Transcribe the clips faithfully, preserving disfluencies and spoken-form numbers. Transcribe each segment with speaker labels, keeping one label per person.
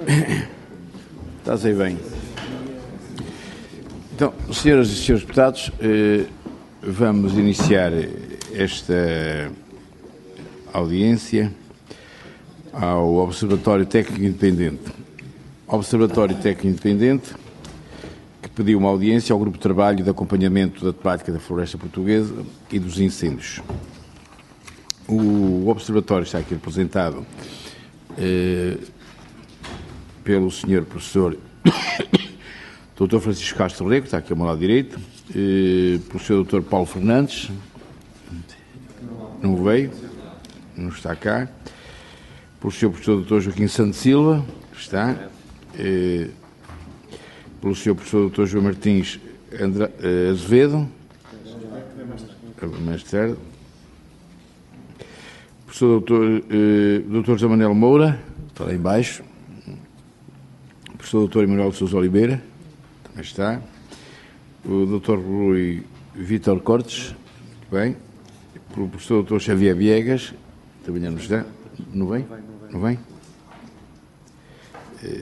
Speaker 1: Estás aí bem. Então, senhoras e senhores deputados, vamos iniciar esta audiência ao Observatório Técnico Independente. Observatório Técnico Independente que pediu uma audiência ao Grupo de Trabalho de Acompanhamento da Temática da Floresta Portuguesa e dos Incêndios. O Observatório está aqui representado eh, pelo senhor Professor doutor Francisco Castro Rego, que está aqui ao meu lado direito, eh, pelo senhor doutor Paulo Fernandes, não veio, não está cá, pelo senhor Professor doutor Joaquim Santos Silva, está, eh, pelo senhor Professor doutor João Martins Andra, eh, Azevedo, mais tarde, professor doutor, eh, doutor José Manuel Moura, está lá em baixo, professor doutor Emanuel de Sousa Oliveira, também está, o doutor Rui Vítor Cortes, bem, o professor doutor Xavier Viegas, também não está, não vem? Não vem? Eh,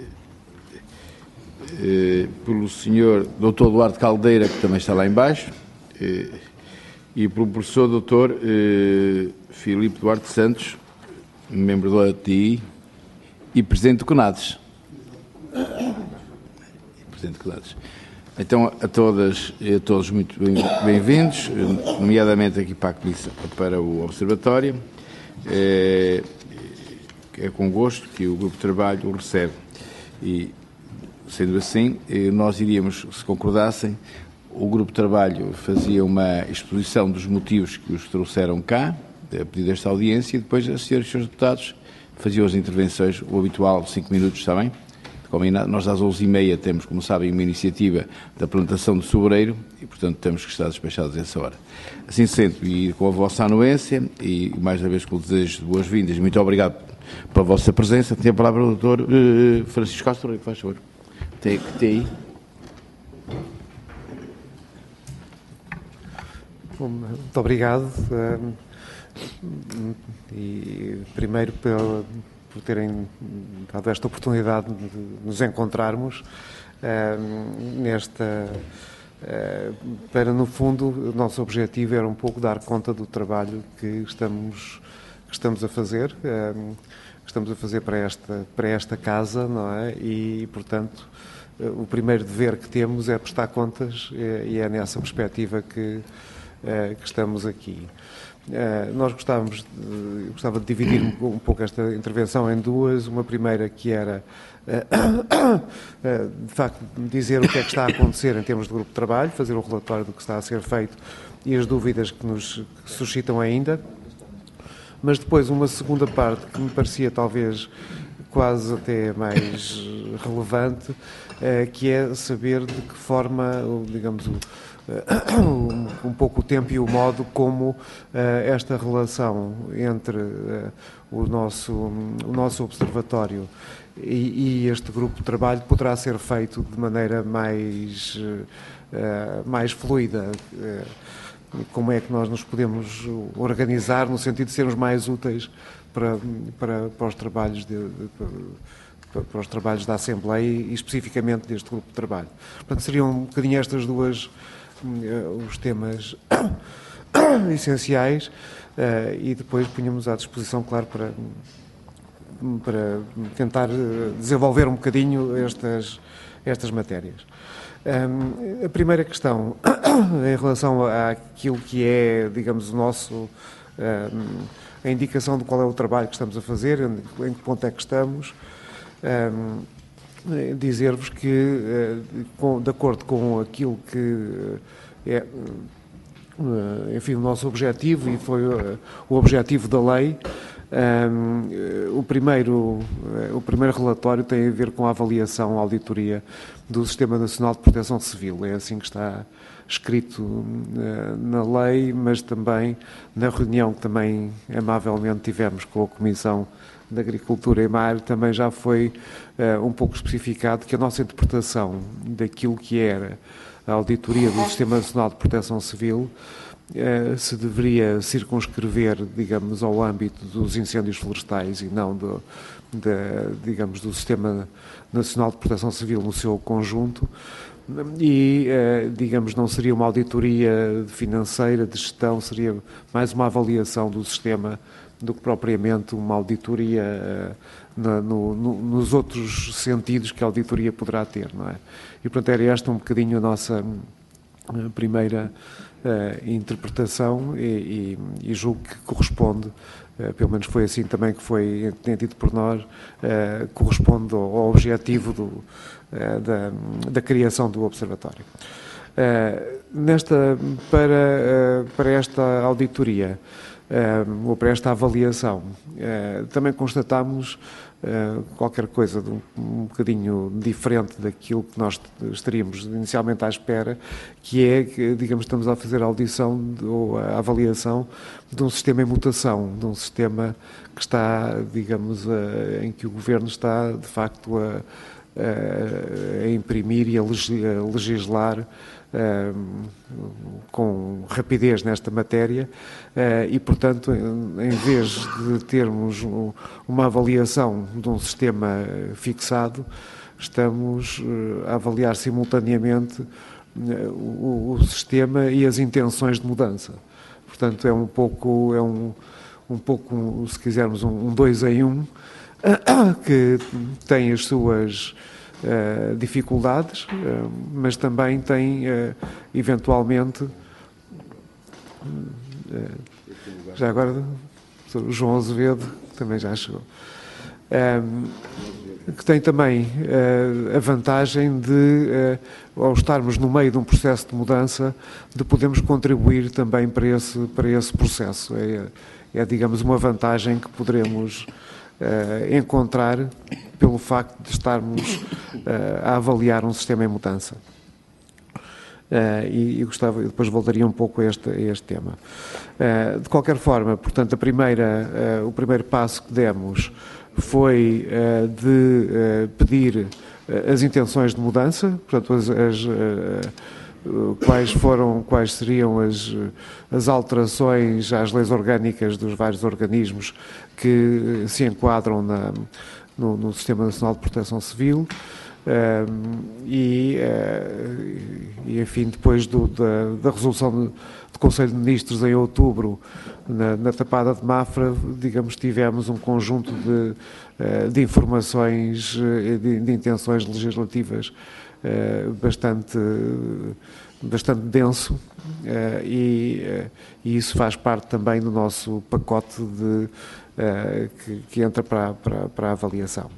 Speaker 1: eh, pelo senhor doutor Eduardo Caldeira, que também está lá em baixo, eh, e pelo professor doutor eh, Filipe Duarte Santos, membro do A T I e presidente do CONADES. Presidente do CONADES. Então, a todas e a todos muito bem-vindos, nomeadamente aqui para, a comissão, para o Observatório. É, é com gosto que o Grupo de Trabalho o recebe. E, sendo assim, nós iríamos, se concordassem, o Grupo de Trabalho fazia uma exposição dos motivos que os trouxeram cá, a pedido desta audiência, e depois as senhoras e senhores deputados faziam as intervenções, o habitual, de cinco minutos, está bem? Combinado. Nós às onze e meia temos, como sabem, uma iniciativa da plantação de sobreiro e, portanto, temos que estar despachados a essa hora. Assim sendo, e com a vossa anuência, e mais uma vez com o desejo de boas-vindas, muito obrigado pela vossa presença. Tem a palavra o doutor uh, Francisco Castro, que faz favor. Tem, tem aí.
Speaker 2: Bom, muito obrigado. Uh, e primeiro pela, por terem dado esta oportunidade de nos encontrarmos uh, nesta uh, para, no fundo, o nosso objetivo era um pouco dar conta do trabalho que estamos, que estamos a fazer, uh, que estamos a fazer para esta, para esta casa, não é? E, portanto, uh, o primeiro dever que temos é prestar contas e, e é nessa perspectiva que Uh, que estamos aqui. Uh, nós gostávamos de, gostava de dividir um, um pouco esta intervenção em duas. Uma primeira que era, uh, uh, de facto, dizer o que é que está a acontecer em termos de grupo de trabalho, fazer um relatório do que está a ser feito e as dúvidas que nos suscitam ainda. Mas depois uma segunda parte que me parecia talvez quase até mais relevante, uh, que é saber de que forma, digamos, o um pouco o tempo e o modo como uh, esta relação entre uh, o, nosso, o nosso observatório e, e este grupo de trabalho poderá ser feito de maneira mais, uh, mais fluida. Uh, como é que nós nos podemos organizar no sentido de sermos mais úteis para, para, para os trabalhos de, de, para os trabalhos da Assembleia e especificamente deste grupo de trabalho. Portanto, seriam um bocadinho estas duas os temas essenciais uh, e depois punhamos à disposição, claro, para, para tentar desenvolver um bocadinho estas, estas matérias. Um, a primeira questão, em relação àquilo que é, digamos, o nosso, um, a indicação de qual é o trabalho que estamos a fazer, em que ponto é que estamos, um, dizer-vos que, de acordo com aquilo que é, enfim, o nosso objetivo, e foi o objetivo da lei, o primeiro, o primeiro relatório tem a ver com a avaliação, a auditoria do Sistema Nacional de Proteção Civil. É assim que está escrito na lei, mas também na reunião que também amavelmente tivemos com a Comissão da Agricultura e Mar, também já foi uh, um pouco especificado que a nossa interpretação daquilo que era a auditoria do Sistema Nacional de Proteção Civil se deveria circunscrever, digamos, ao âmbito dos incêndios florestais e não do, de, digamos, do Sistema Nacional de Proteção Civil no seu conjunto. E, digamos, não seria uma auditoria financeira de gestão, seria mais uma avaliação do sistema do que propriamente uma auditoria na, no, no, nos outros sentidos que a auditoria poderá ter, não é? E, portanto, era esta um bocadinho a nossa primeira uh, interpretação e, e, e julgo que corresponde, uh, pelo menos foi assim também que foi entendido por nós, uh, corresponde ao, ao objetivo do, uh, da, da criação do Observatório. Uh, nesta, para, uh, para esta auditoria, uh, ou para esta avaliação, uh, também constatamos Uh, qualquer coisa de um, um bocadinho diferente daquilo que nós estaríamos inicialmente à espera, que é que, digamos, estamos a fazer a audição de, ou a avaliação de um sistema em mutação, de um sistema que está, digamos, a, em que o Governo está, de facto, a, a, a imprimir e a legislar Uh, com rapidez nesta matéria uh, e, portanto, em, em vez de termos um, uma avaliação de um sistema fixado, estamos uh, a avaliar simultaneamente uh, o, o sistema e as intenções de mudança. Portanto, é um pouco, é um, um pouco, se quisermos, um, um dois em um, uh, que tem as suas Uh, dificuldades, uh, mas também tem, uh, eventualmente, uh, já agora, o João Azevedo também já chegou, uh, que tem também uh, a vantagem de, uh, ao estarmos no meio de um processo de mudança, de podermos contribuir também para esse, para esse processo. É, é, digamos, uma vantagem que poderemos Uh, encontrar pelo facto de estarmos uh, a avaliar um sistema em mudança. Uh, e, e gostava, depois voltaria um pouco a este, a este tema. Uh, de qualquer forma, portanto, a primeira, uh, o primeiro passo que demos foi uh, de uh, pedir uh, as intenções de mudança, portanto, as, as uh, quais foram, quais seriam as, as alterações às leis orgânicas dos vários organismos que se enquadram na, no, no Sistema Nacional de Proteção Civil um, e, uh, e, enfim, depois do, da, da resolução do, do Conselho de Ministros em outubro, na, na Tapada de Mafra, digamos, tivemos um conjunto de, uh, de informações, de, de intenções legislativas uh, bastante... bastante denso uh, e, uh, e isso faz parte também do nosso pacote de, uh, que, que entra para, para, para a avaliação.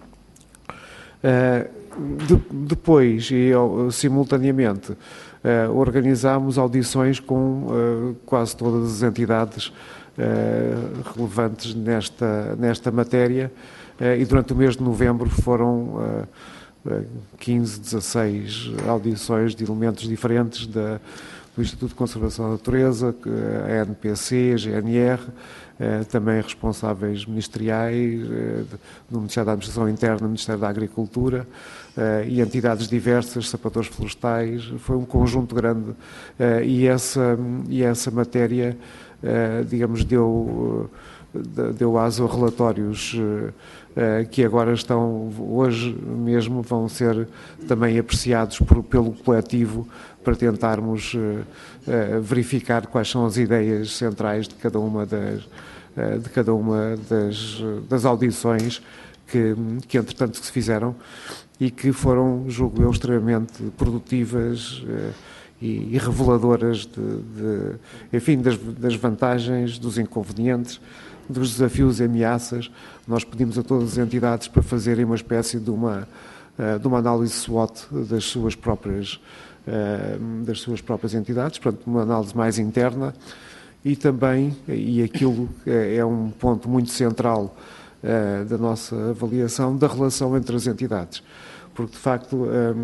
Speaker 2: Uh, de, depois, e uh, simultaneamente, uh, organizámos audições com uh, quase todas as entidades uh, relevantes nesta, nesta matéria uh, e durante o mês de novembro foram uh, quinze, dezasseis audições de elementos diferentes da, do Instituto de Conservação da Natureza, a N P C, a G N R, eh, também responsáveis ministeriais eh, do Ministério da Administração Interna, do Ministério da Agricultura eh, e entidades diversas, sapadores florestais. Foi um conjunto grande eh, e, essa, e essa matéria, eh, digamos, deu, deu aso a relatórios eh, que agora estão, hoje mesmo, vão ser também apreciados por, pelo coletivo para tentarmos uh, uh, verificar quais são as ideias centrais de cada uma das, uh, de cada uma das, das audições que, que, entretanto, se fizeram e que foram, julgo eu, extremamente produtivas uh, e, e reveladoras de, de, enfim, das, das vantagens, dos inconvenientes, dos desafios e ameaças. Nós pedimos a todas as entidades para fazerem uma espécie de uma, de uma análise SWOT das suas próprias, das suas próprias entidades, portanto, uma análise mais interna e também, e aquilo é um ponto muito central da nossa avaliação, da relação entre as entidades. Porque, de facto,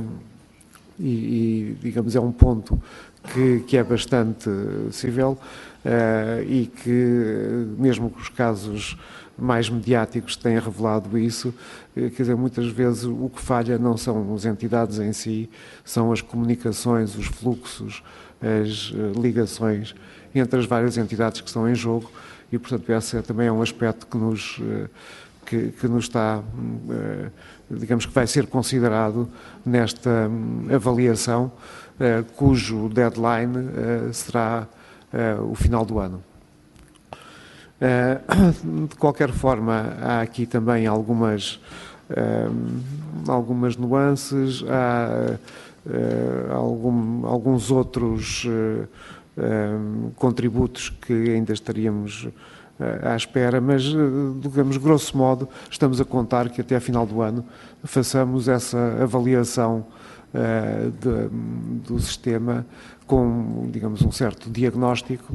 Speaker 2: e, e digamos, é um ponto que, que é bastante sensível, Uh, e que, mesmo que os casos mais mediáticos tenham revelado isso, uh, quer dizer, muitas vezes o que falha não são as entidades em si, são as comunicações, os fluxos as ligações entre as várias entidades que estão em jogo e, portanto, esse também é um aspecto que nos, que, que nos está, digamos que vai ser considerado nesta avaliação, cujo deadline será o final do ano. De qualquer forma, há aqui também algumas, algumas nuances, há algum, alguns outros contributos que ainda estaríamos à espera, mas, digamos, grosso modo, estamos a contar que até a final do ano façamos essa avaliação uh, de, do sistema com, digamos, um certo diagnóstico,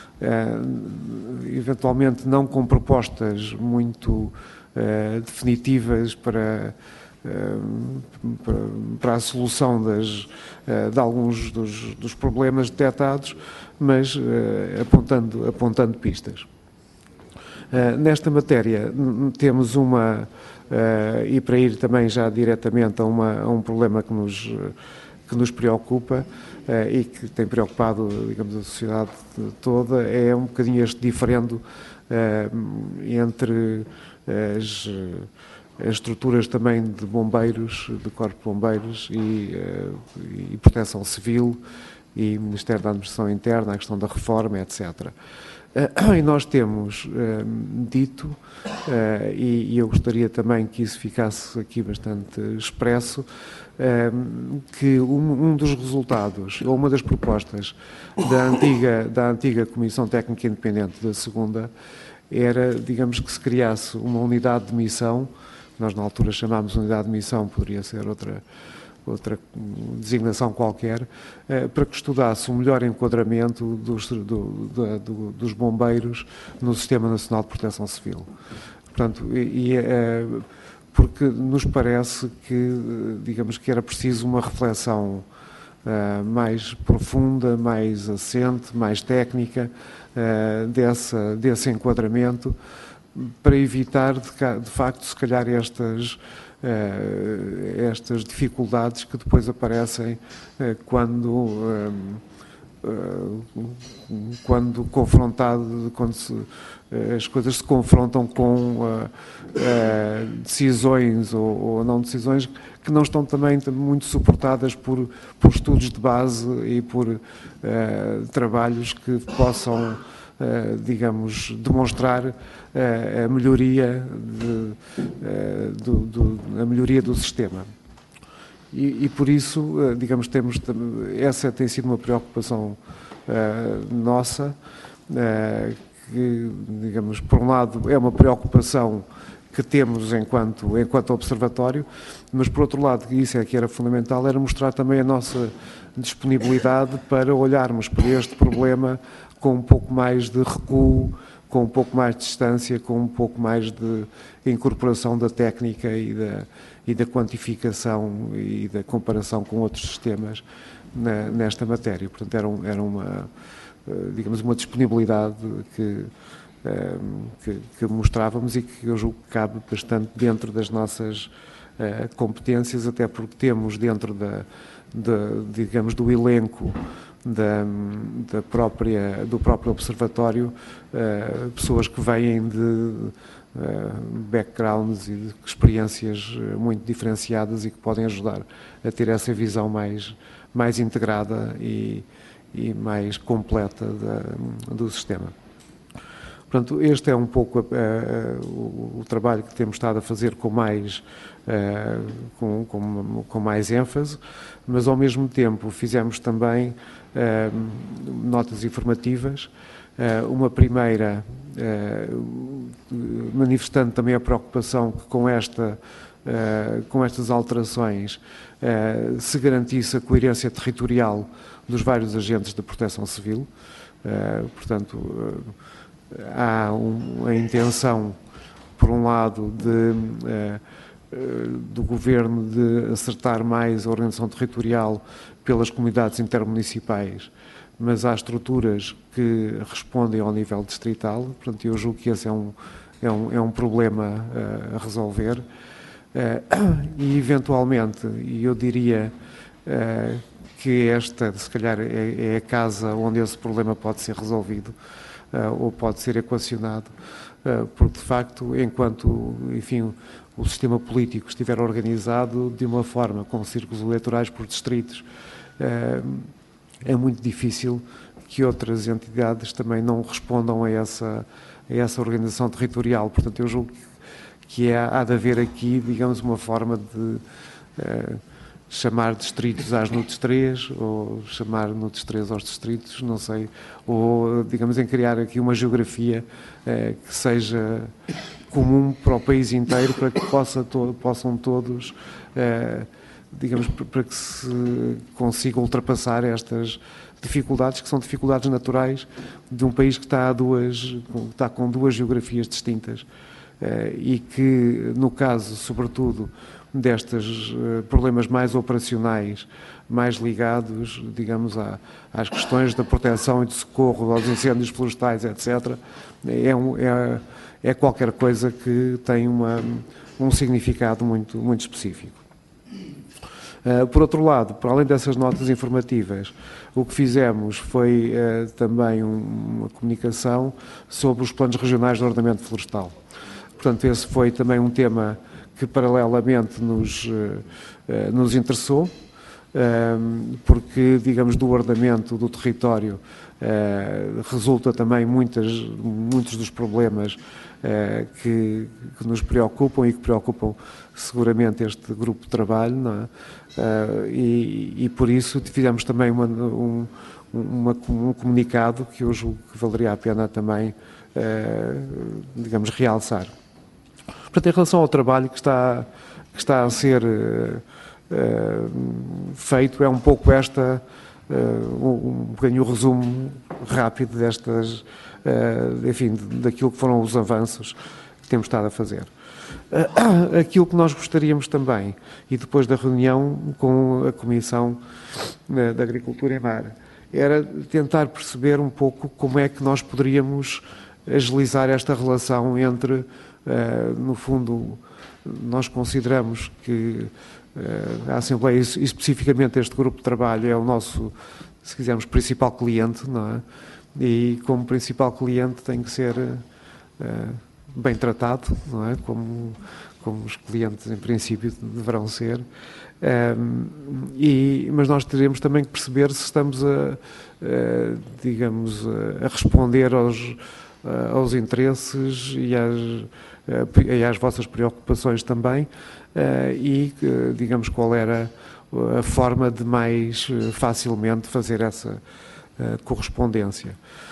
Speaker 2: uh, eventualmente não com propostas muito uh, definitivas para, uh, para, para a solução das, uh, de alguns dos, dos problemas detectados, mas uh, apontando, apontando pistas. Uh, nesta matéria temos uma, uh, e para ir também já diretamente a, uma, a um problema que nos, que nos preocupa uh, e que tem preocupado, digamos, a sociedade toda, é um bocadinho este diferendo uh, entre as, as estruturas também de bombeiros, de corpo de bombeiros e, uh, e proteção civil e Ministério da Administração Interna, a questão da reforma, etcétera. Uh, e nós temos uh, dito, uh, e, e eu gostaria também que isso ficasse aqui bastante expresso, uh, que um, um dos resultados, ou uma das propostas da antiga, da antiga Comissão Técnica Independente da segunda, era, digamos, que se criasse uma unidade de missão, nós na altura chamámos unidade de missão, poderia ser outra outra designação qualquer, para que estudasse o melhor enquadramento dos, do, do, do, dos bombeiros no Sistema Nacional de Proteção Civil. Portanto, e, e, porque nos parece que, digamos, que era preciso uma reflexão uh, mais profunda, mais assente, mais técnica uh, dessa, desse enquadramento, para evitar, de, de facto, se calhar estas Uh, estas dificuldades que depois aparecem uh, quando, uh, uh, quando confrontado, quando se, uh, as coisas se confrontam com uh, uh, decisões ou, ou não decisões que não estão também muito suportadas por, por estudos de base e por uh, trabalhos que possam, uh, digamos, demonstrar a melhoria, de, do, do, a melhoria do sistema. E, e por isso, digamos, temos, essa tem sido uma preocupação uh, nossa, uh, que, digamos, por um lado é uma preocupação que temos enquanto, enquanto observatório, mas por outro lado, e isso é que era fundamental, era mostrar também a nossa disponibilidade para olharmos para este problema com um pouco mais de recuo, com um pouco mais de distância, com um pouco mais de incorporação da técnica e da, e da quantificação e da comparação com outros sistemas na, nesta matéria. Portanto, era, um, era uma, digamos, uma disponibilidade que, que, que mostrávamos e que eu julgo que cabe bastante dentro das nossas competências, até porque temos dentro da, da digamos, do elenco Da, da própria, do próprio observatório, uh, pessoas que vêm de uh, backgrounds e de experiências muito diferenciadas e que podem ajudar a ter essa visão mais, mais integrada e, e mais completa da, do sistema. Portanto, este é um pouco uh, o, o trabalho que temos estado a fazer com mais, uh, com, com, com mais ênfase, mas ao mesmo tempo fizemos também uh, notas informativas, uh, uma primeira uh, manifestando também a preocupação que com, esta, uh, com estas alterações uh, se garantisse a coerência territorial dos vários agentes de proteção civil, uh, portanto, uh, há um, a intenção, por um lado, de, uh, uh, do Governo de acertar mais a organização territorial pelas comunidades intermunicipais, mas há estruturas que respondem ao nível distrital. Portanto, eu julgo que esse é um, é um, é um problema uh, a resolver. Uh, e, eventualmente, e eu diria uh, que esta, se calhar, é, é a casa onde esse problema pode ser resolvido uh, ou pode ser equacionado, uh, porque, de facto, enquanto, enfim, o sistema político estiver organizado de uma forma, com círculos eleitorais por distritos, uh, é muito difícil que outras entidades também não respondam a essa, a essa organização territorial. Portanto, eu julgo que é, há de haver aqui, digamos, uma forma de uh, chamar distritos às NUTS três, ou chamar NUTS três aos distritos, não sei, ou, digamos, em criar aqui uma geografia uh, que seja comum para o país inteiro, para que possa to- possam todos, uh, digamos, para que se consiga ultrapassar estas dificuldades, que são dificuldades naturais de um país que está, a duas, que está com duas geografias distintas, uh, e que, no caso, sobretudo, destes uh, problemas mais operacionais, mais ligados, digamos, à, às questões da proteção e de socorro aos incêndios florestais, etcétera, é, um, é, é qualquer coisa que tem uma, um significado muito, muito específico. Uh, por outro lado, para além dessas notas informativas, o que fizemos foi uh, também um, uma comunicação sobre os planos regionais de ordenamento florestal. Portanto, esse foi também um tema que paralelamente nos, uh, uh, nos interessou, uh, porque, digamos, do ordenamento do território uh, resulta também muitas, muitos dos problemas uh, que, que nos preocupam e que preocupam seguramente este grupo de trabalho, não é? Uh, e, e por isso fizemos também uma, um, uma, um comunicado que eu julgo que valeria a pena também, uh, digamos, realçar. Portanto, em relação ao trabalho que está, que está a ser uh, uh, feito, é um pouco esta, uh, um, um bocadinho o resumo rápido destas, uh, enfim, daquilo que foram os avanços que temos estado a fazer. Uh, aquilo que nós gostaríamos também, e depois da reunião com a Comissão uh, da Agricultura e Mar, era tentar perceber um pouco como é que nós poderíamos agilizar esta relação entre, uh, no fundo, nós consideramos que uh, a Assembleia, e especificamente este grupo de trabalho, é o nosso, se quisermos, principal cliente, não é? E como principal cliente tem que ser uh, bem tratado, não é? Como, como os clientes, em princípio, deverão ser. Um, e, mas nós teremos também que perceber se estamos a, a digamos, a responder aos, aos interesses e às, e às vossas preocupações também, uh, e, digamos, qual era a forma de mais facilmente fazer essa uh, correspondência.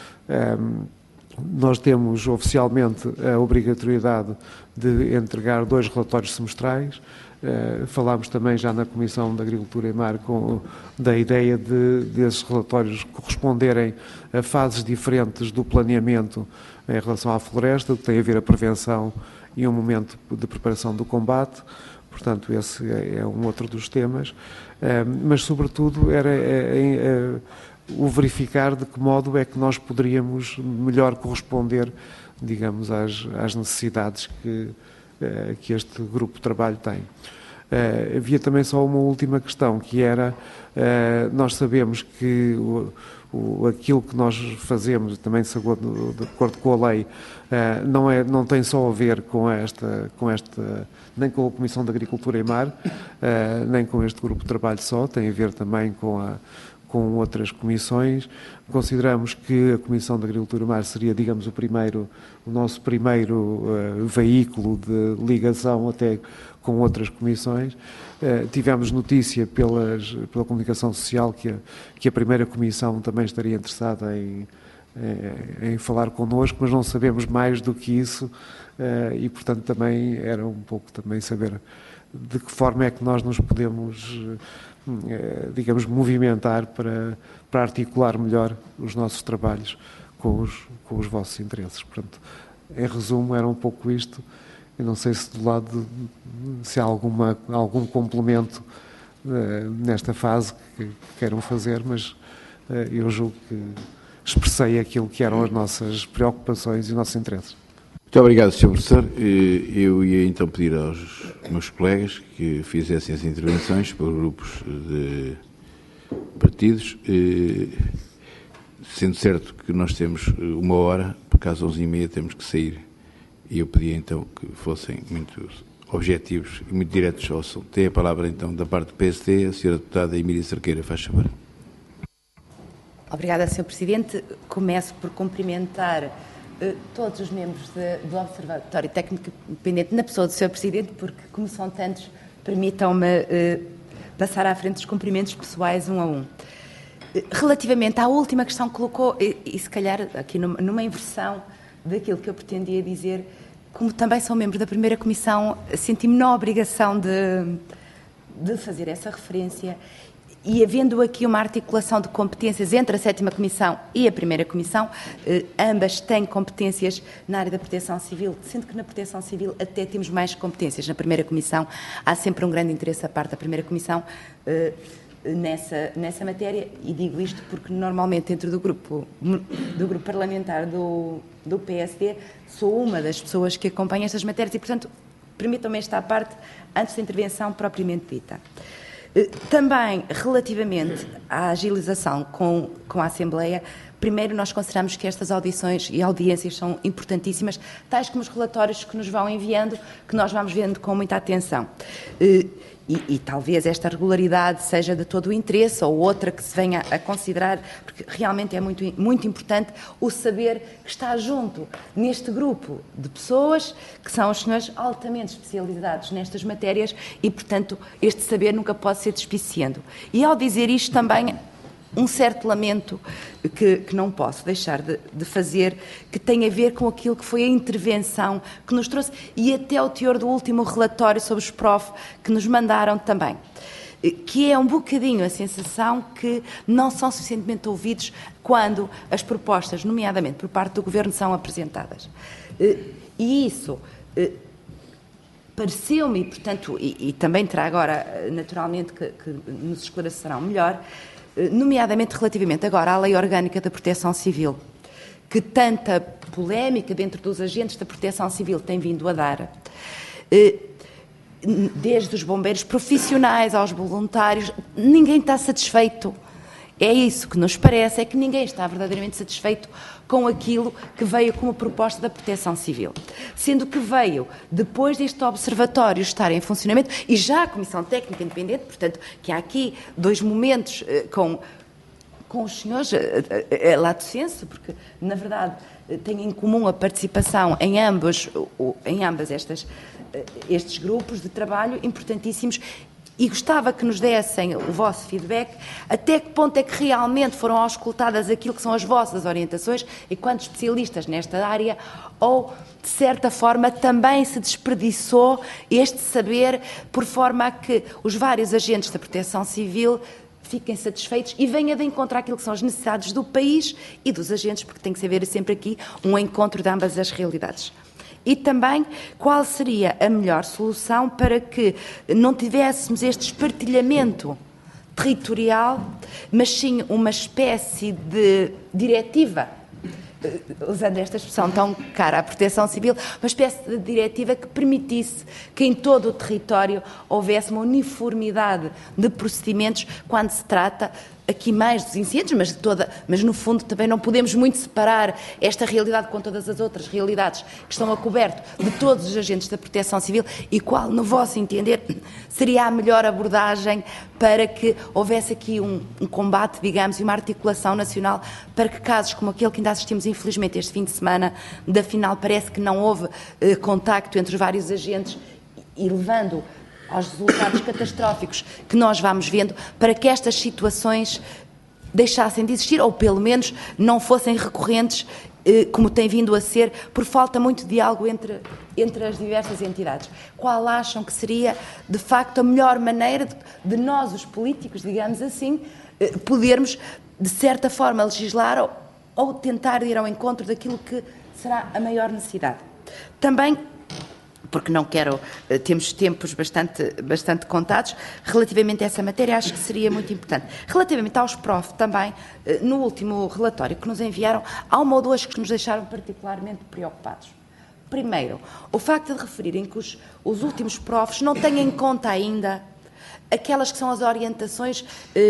Speaker 2: Um, Nós temos oficialmente a obrigatoriedade de entregar dois relatórios semestrais. Uh, falámos também já na Comissão de Agricultura e Mar com, da ideia de desses relatórios corresponderem a fases diferentes do planeamento em relação à floresta, que tem a ver a prevenção e um momento de preparação do combate. Portanto, esse é, é um outro dos temas. Uh, mas, sobretudo, era... É, é, o verificar de que modo é que nós poderíamos melhor corresponder, digamos, às, às necessidades que, uh, que este grupo de trabalho tem. Uh, havia também só uma última questão, que era, uh, nós sabemos que o, o, aquilo que nós fazemos, também de acordo com a lei, uh, não, é, não tem só a ver com esta, com esta, nem com a Comissão de Agricultura e Mar, uh, nem com este grupo de trabalho só, tem a ver também com a com outras comissões. Consideramos que a Comissão de Agricultura e Mar seria, digamos, o primeiro, o nosso primeiro uh, veículo de ligação até com outras comissões. Uh, tivemos notícia pelas, pela comunicação social que a, que a primeira comissão também estaria interessada em, em, em falar connosco, mas não sabemos mais do que isso, uh, e, portanto, também era um pouco também saber de que forma é que nós nos podemos, digamos, movimentar para, para articular melhor os nossos trabalhos com os, com os vossos interesses. Portanto, em resumo, era um pouco isto. Eu não sei se do lado, se há alguma, algum complemento uh, nesta fase que, que queiram fazer, mas uh, eu julgo que expressei aquilo que eram as nossas preocupações e os nossos interesses.
Speaker 1: Muito obrigado, senhor Professor. Eu ia então pedir aos meus colegas que fizessem as intervenções por grupos de partidos, eh, sendo certo que nós temos uma hora, por acaso às onze e meia temos que sair, e eu pedia então que fossem muito objetivos e muito diretos ao assunto. Tem a palavra então da parte do P S D, a senhora deputada Emília Cerqueira, faz favor.
Speaker 3: Obrigada, senhor Presidente. Começo por cumprimentar eh, todos os membros de, do Observatório Técnico Independente, na pessoa do senhor Presidente, porque, como são tantos, permitam-me eh, passar à frente os cumprimentos pessoais um a um. Relativamente à última questão que colocou, e, e se calhar aqui numa, numa inversão daquilo que eu pretendia dizer, como também sou membro da primeira comissão, senti-me na obrigação de, de fazer essa referência. E havendo aqui uma articulação de competências entre a sétima Comissão e a primeira Comissão, eh, ambas têm competências na área da proteção civil, sendo que na proteção civil até temos mais competências. Na primeira Comissão há sempre um grande interesse da parte da primeira Comissão eh, nessa, nessa matéria, e digo isto porque normalmente dentro do grupo, do grupo parlamentar do, do P S D sou uma das pessoas que acompanha estas matérias e, portanto, permitam-me esta parte antes da intervenção propriamente dita. Também, relativamente à agilização com, com a Assembleia, primeiro nós consideramos que estas audições e audiências são importantíssimas, tais como os relatórios que nos vão enviando, que nós vamos vendo com muita atenção. E, e talvez esta regularidade seja de todo o interesse, ou outra que se venha a considerar, porque realmente é muito, muito importante o saber que está junto neste grupo de pessoas que são os senhores altamente especializados nestas matérias e, portanto, este saber nunca pode ser despiciando. E ao dizer isto também, um certo lamento que, que não posso deixar de, de fazer, que tem a ver com aquilo que foi a intervenção que nos trouxe e até o teor do último relatório sobre os prof que nos mandaram também, que é um bocadinho a sensação que não são suficientemente ouvidos quando as propostas, nomeadamente por parte do Governo, são apresentadas. E isso pareceu-me, portanto, e, e também terá agora, naturalmente, que, que nos esclarecerão melhor, nomeadamente relativamente agora à Lei Orgânica da Proteção Civil, que tanta polémica dentro dos agentes da Proteção Civil tem vindo a dar, desde os bombeiros profissionais aos voluntários, ninguém está satisfeito. É isso que nos parece, é que ninguém está verdadeiramente satisfeito com aquilo que veio como proposta da Proteção Civil. Sendo que veio, depois deste observatório estar em funcionamento, e já a Comissão Técnica Independente, portanto, que há aqui dois momentos eh, com, com os senhores, eh, eh, lato sensu, porque, na verdade, eh, têm em comum a participação em, ambos, em ambas estas, eh, estes grupos de trabalho importantíssimos. E gostava que nos dessem o vosso feedback, até que ponto é que realmente foram auscultadas aquilo que são as vossas orientações, enquanto especialistas nesta área, ou, de certa forma, também se desperdiçou este saber, por forma a que os vários agentes da Proteção Civil fiquem satisfeitos e venham de encontrar aquilo que são as necessidades do país e dos agentes, porque tem que haver sempre aqui um encontro de ambas as realidades. E também qual seria a melhor solução para que não tivéssemos este espartilhamento territorial, mas sim uma espécie de diretiva, usando esta expressão tão cara à Proteção Civil, uma espécie de diretiva que permitisse que em todo o território houvesse uma uniformidade de procedimentos quando se trata aqui mais dos incêndios, mas, de toda, mas no fundo também não podemos muito separar esta realidade com todas as outras realidades que estão a coberto de todos os agentes da Proteção Civil e qual, no vosso entender, seria a melhor abordagem para que houvesse aqui um, um combate, digamos, e uma articulação nacional para que casos como aquele que ainda assistimos infelizmente este fim de semana, da final parece que não houve eh, contacto entre os vários agentes e, e levando aos resultados catastróficos que nós vamos vendo, para que estas situações deixassem de existir, ou pelo menos não fossem recorrentes, eh, como tem vindo a ser, por falta muito de diálogo entre, entre as diversas entidades. Qual acham que seria, de facto, a melhor maneira de, de nós, os políticos, digamos assim, eh, podermos, de certa forma, legislar ou, ou tentar ir ao encontro daquilo que será a maior necessidade? Também, porque não quero, temos tempos bastante, bastante contados, relativamente a essa matéria, acho que seria muito importante. Relativamente aos prof também, no último relatório que nos enviaram, há uma ou duas que nos deixaram particularmente preocupados. Primeiro, o facto de referirem que os, os últimos profs não têm em conta ainda aquelas que são as orientações eh,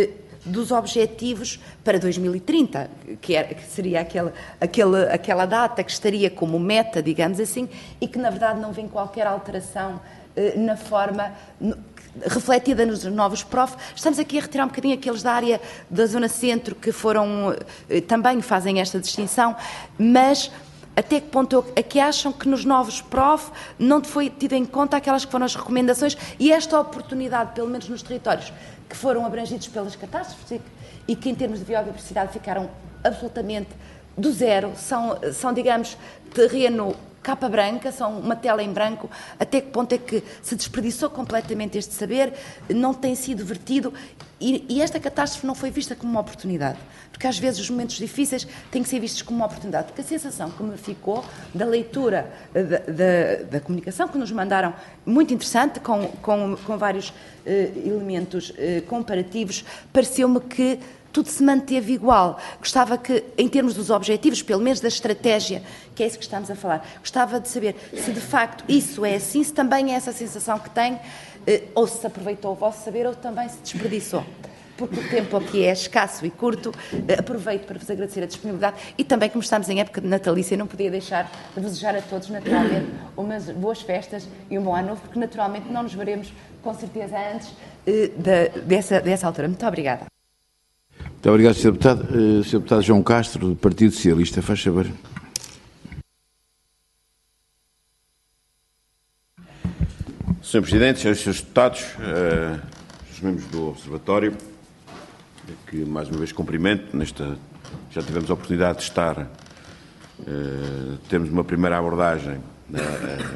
Speaker 3: dos objetivos para dois mil e trinta, que, era, que seria aquela, aquela, aquela data que estaria como meta, digamos assim, e que na verdade não vem qualquer alteração eh, na forma no, refletida nos novos P R O F. Estamos aqui a retirar um bocadinho aqueles da área da zona centro que foram, eh, também fazem esta distinção, mas até que ponto é que acham que nos novos P R O F não foi tido em conta aquelas que foram as recomendações e esta oportunidade, pelo menos nos territórios que foram abrangidos pelas catástrofes e que em termos de biodiversidade ficaram absolutamente do zero, são, são digamos, terreno capa branca, são uma tela em branco, até que ponto é que se desperdiçou completamente este saber, não tem sido vertido e, e esta catástrofe não foi vista como uma oportunidade, porque às vezes os momentos difíceis têm que ser vistos como uma oportunidade, porque a sensação que me ficou da leitura da, da, da comunicação que nos mandaram, muito interessante, com, com, com vários eh, elementos eh, comparativos, pareceu-me que tudo se manteve igual. Gostava que, em termos dos objetivos, pelo menos da estratégia, que é isso que estamos a falar, gostava de saber se de facto isso é assim, se também é essa sensação que tem, ou se se aproveitou o vosso saber ou também se desperdiçou. Porque o tempo aqui é escasso e curto, aproveito para vos agradecer a disponibilidade e também, como estamos em época de natalícia, não podia deixar de desejar a todos, naturalmente, umas boas festas e um bom ano novo, porque naturalmente não nos veremos, com certeza, antes de, dessa, dessa altura. Muito obrigada.
Speaker 1: Muito obrigado, senhor Deputado. Uh, senhor Deputado João Castro, do Partido Socialista, faz favor.
Speaker 4: senhor Presidente, senhores e senhores Deputados, uh, os membros do Observatório, que mais uma vez cumprimento, nesta, já tivemos a oportunidade de estar, uh, temos uma primeira abordagem uh,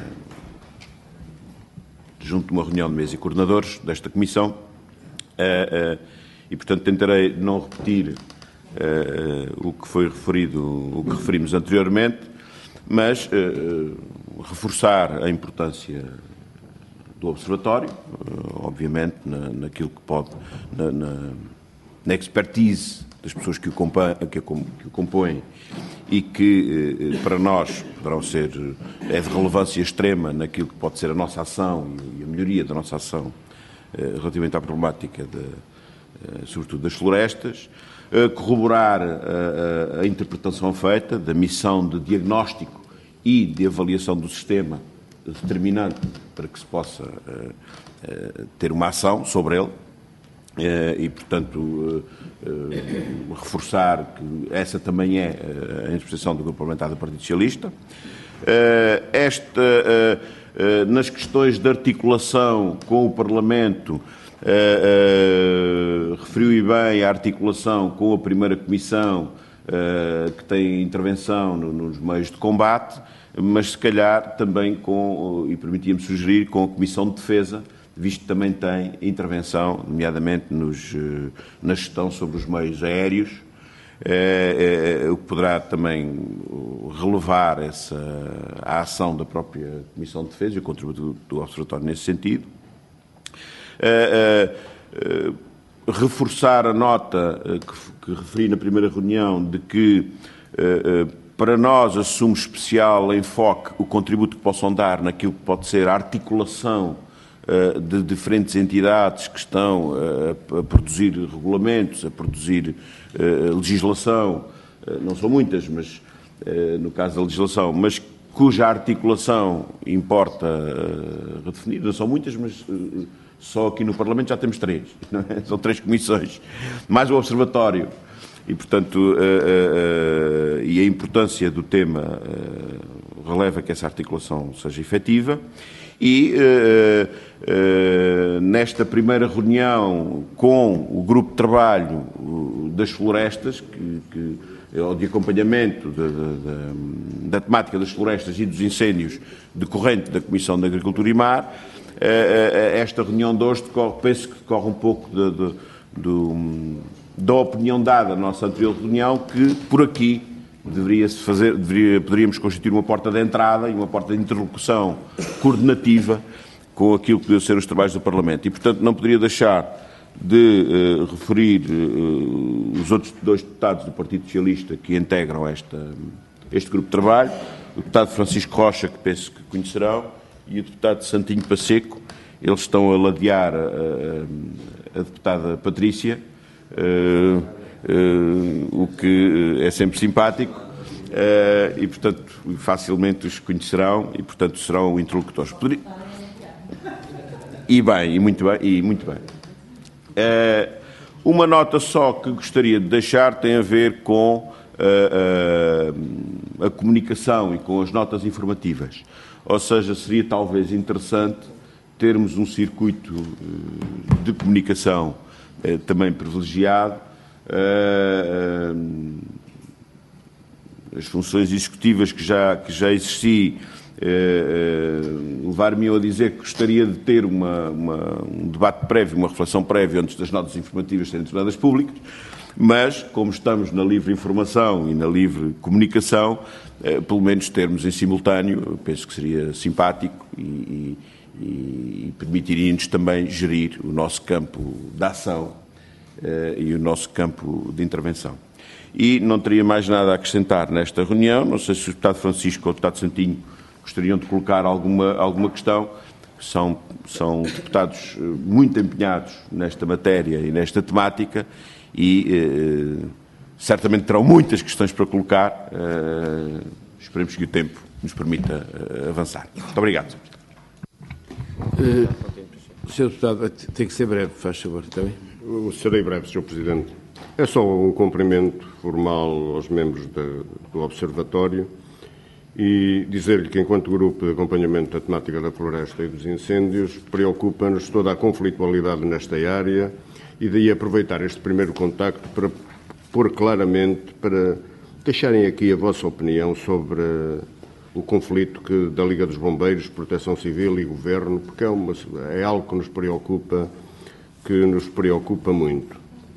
Speaker 4: junto de uma reunião de mesa e coordenadores desta Comissão, uh, uh, e, portanto, tentarei não repetir uh, o que foi referido, o que referimos anteriormente, mas uh, reforçar a importância do Observatório, uh, obviamente, na, naquilo que pode, na, na, na expertise das pessoas que o, compõem, que o, que o compõem e que, uh, para nós, poderão ser, é de relevância extrema naquilo que pode ser a nossa ação e a melhoria da nossa ação uh, relativamente à problemática de sobretudo das florestas, corroborar a, a, a interpretação feita da missão de diagnóstico e de avaliação do sistema determinante para que se possa uh, uh, ter uma ação sobre ele uh, e, portanto, uh, uh, reforçar que essa também é a interpretação do Grupo Parlamentar do Partido Socialista. Uh, esta, uh, uh, nas questões de articulação com o Parlamento, Uh, uh, referiu e bem a articulação com a primeira comissão uh, que tem intervenção no, nos meios de combate, mas se calhar também com, uh, e permitia-me sugerir, com a Comissão de Defesa, visto que também tem intervenção, nomeadamente nos, uh, na gestão sobre os meios aéreos, uh, uh, o que poderá também relevar essa, a ação da própria Comissão de Defesa e o contributo do, do Observatório nesse sentido. Uh, uh, uh, reforçar a nota uh, que, que referi na primeira reunião de que uh, uh, para nós assume especial enfoque o contributo que possam dar naquilo que pode ser a articulação uh, de diferentes entidades que estão uh, a produzir regulamentos, a produzir uh, legislação, uh, não são muitas, mas uh, no caso da legislação, mas cuja articulação importa uh, redefinir, não são muitas, mas uh, só aqui no Parlamento já temos três, não é? São três comissões, mais o Observatório, e, portanto, uh, uh, uh, e a importância do tema uh, releva que essa articulação seja efetiva, e uh, uh, nesta primeira reunião com o grupo de trabalho uh, das florestas, que, que ou de acompanhamento da, da, da temática das florestas e dos incêndios decorrente da Comissão de Agricultura e Mar, esta reunião de hoje decorre, penso que decorre um pouco de, de, de, da opinião dada na nossa anterior reunião, que por aqui deveria-se fazer, deveria, poderíamos constituir uma porta de entrada e uma porta de interlocução coordenativa com aquilo que devem ser os trabalhos do Parlamento. E, portanto, não poderia deixar de uh, referir uh, os outros dois deputados do Partido Socialista que integram esta, este grupo de trabalho, o deputado Francisco Rocha, que penso que conhecerão, e o deputado Santinho Passeco. Eles estão a ladear a, a, a deputada Patrícia, uh, uh, o que é sempre simpático, uh, e, portanto, facilmente os conhecerão e, portanto, serão interlocutores. Poderia... E bem, e muito bem, e muito bem. Uh, uma nota só que gostaria de deixar tem a ver com uh, uh, a comunicação e com as notas informativas. Ou seja, seria talvez interessante termos um circuito uh, de comunicação uh, também privilegiado. Uh, uh, as funções executivas que já, que já exerci Uh, uh, levar-me a dizer que gostaria de ter uma, uma, um debate prévio, uma reflexão prévia antes das notas informativas serem tornadas públicas, mas, como estamos na livre informação e na livre comunicação, uh, pelo menos termos em simultâneo, eu penso que seria simpático e, e, e permitiria-nos também gerir o nosso campo de ação uh, e o nosso campo de intervenção. E não teria mais nada a acrescentar nesta reunião. Não sei se o deputado Francisco ou o deputado Santinho gostariam de colocar alguma, alguma questão. São, são deputados muito empenhados nesta matéria e nesta temática e eh, certamente terão muitas questões para colocar. Eh, esperemos que o tempo nos permita eh, avançar. Muito obrigado.
Speaker 1: Uh, senhor Deputado, tem que ser breve, faz favor, está bem?
Speaker 5: Eu serei breve, senhor Presidente. É só um cumprimento formal aos membros de, do Observatório e dizer-lhe que, enquanto grupo de acompanhamento da temática da floresta e dos incêndios, preocupa-nos toda a conflitualidade nesta área e daí aproveitar este primeiro contacto para pôr claramente, para deixarem aqui a vossa opinião sobre o conflito que, da Liga dos Bombeiros, Proteção Civil e Governo, porque é, uma, é algo que nos preocupa, que nos preocupa muito.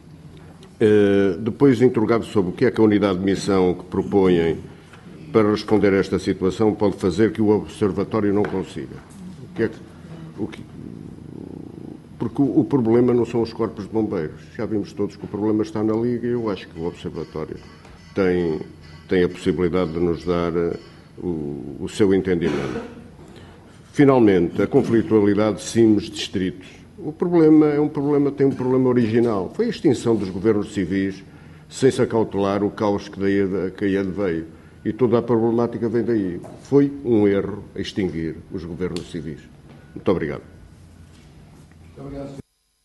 Speaker 5: Uh, depois, interrogado sobre o que é que a unidade de missão que propõem para responder a esta situação pode fazer que o Observatório não consiga. O que é que, o que, porque o, o problema não são os corpos de bombeiros. Já vimos todos que o problema está na Liga e eu acho que o Observatório tem, tem a possibilidade de nos dar uh, o, o seu entendimento. Finalmente, a conflitualidade de cimos distritos. O problema é um problema, tem um problema original. Foi a extinção dos governos civis sem se acautelar o caos que daí que aí veio. E toda a problemática vem daí. Foi um erro extinguir os governos civis. Muito obrigado. Muito obrigado.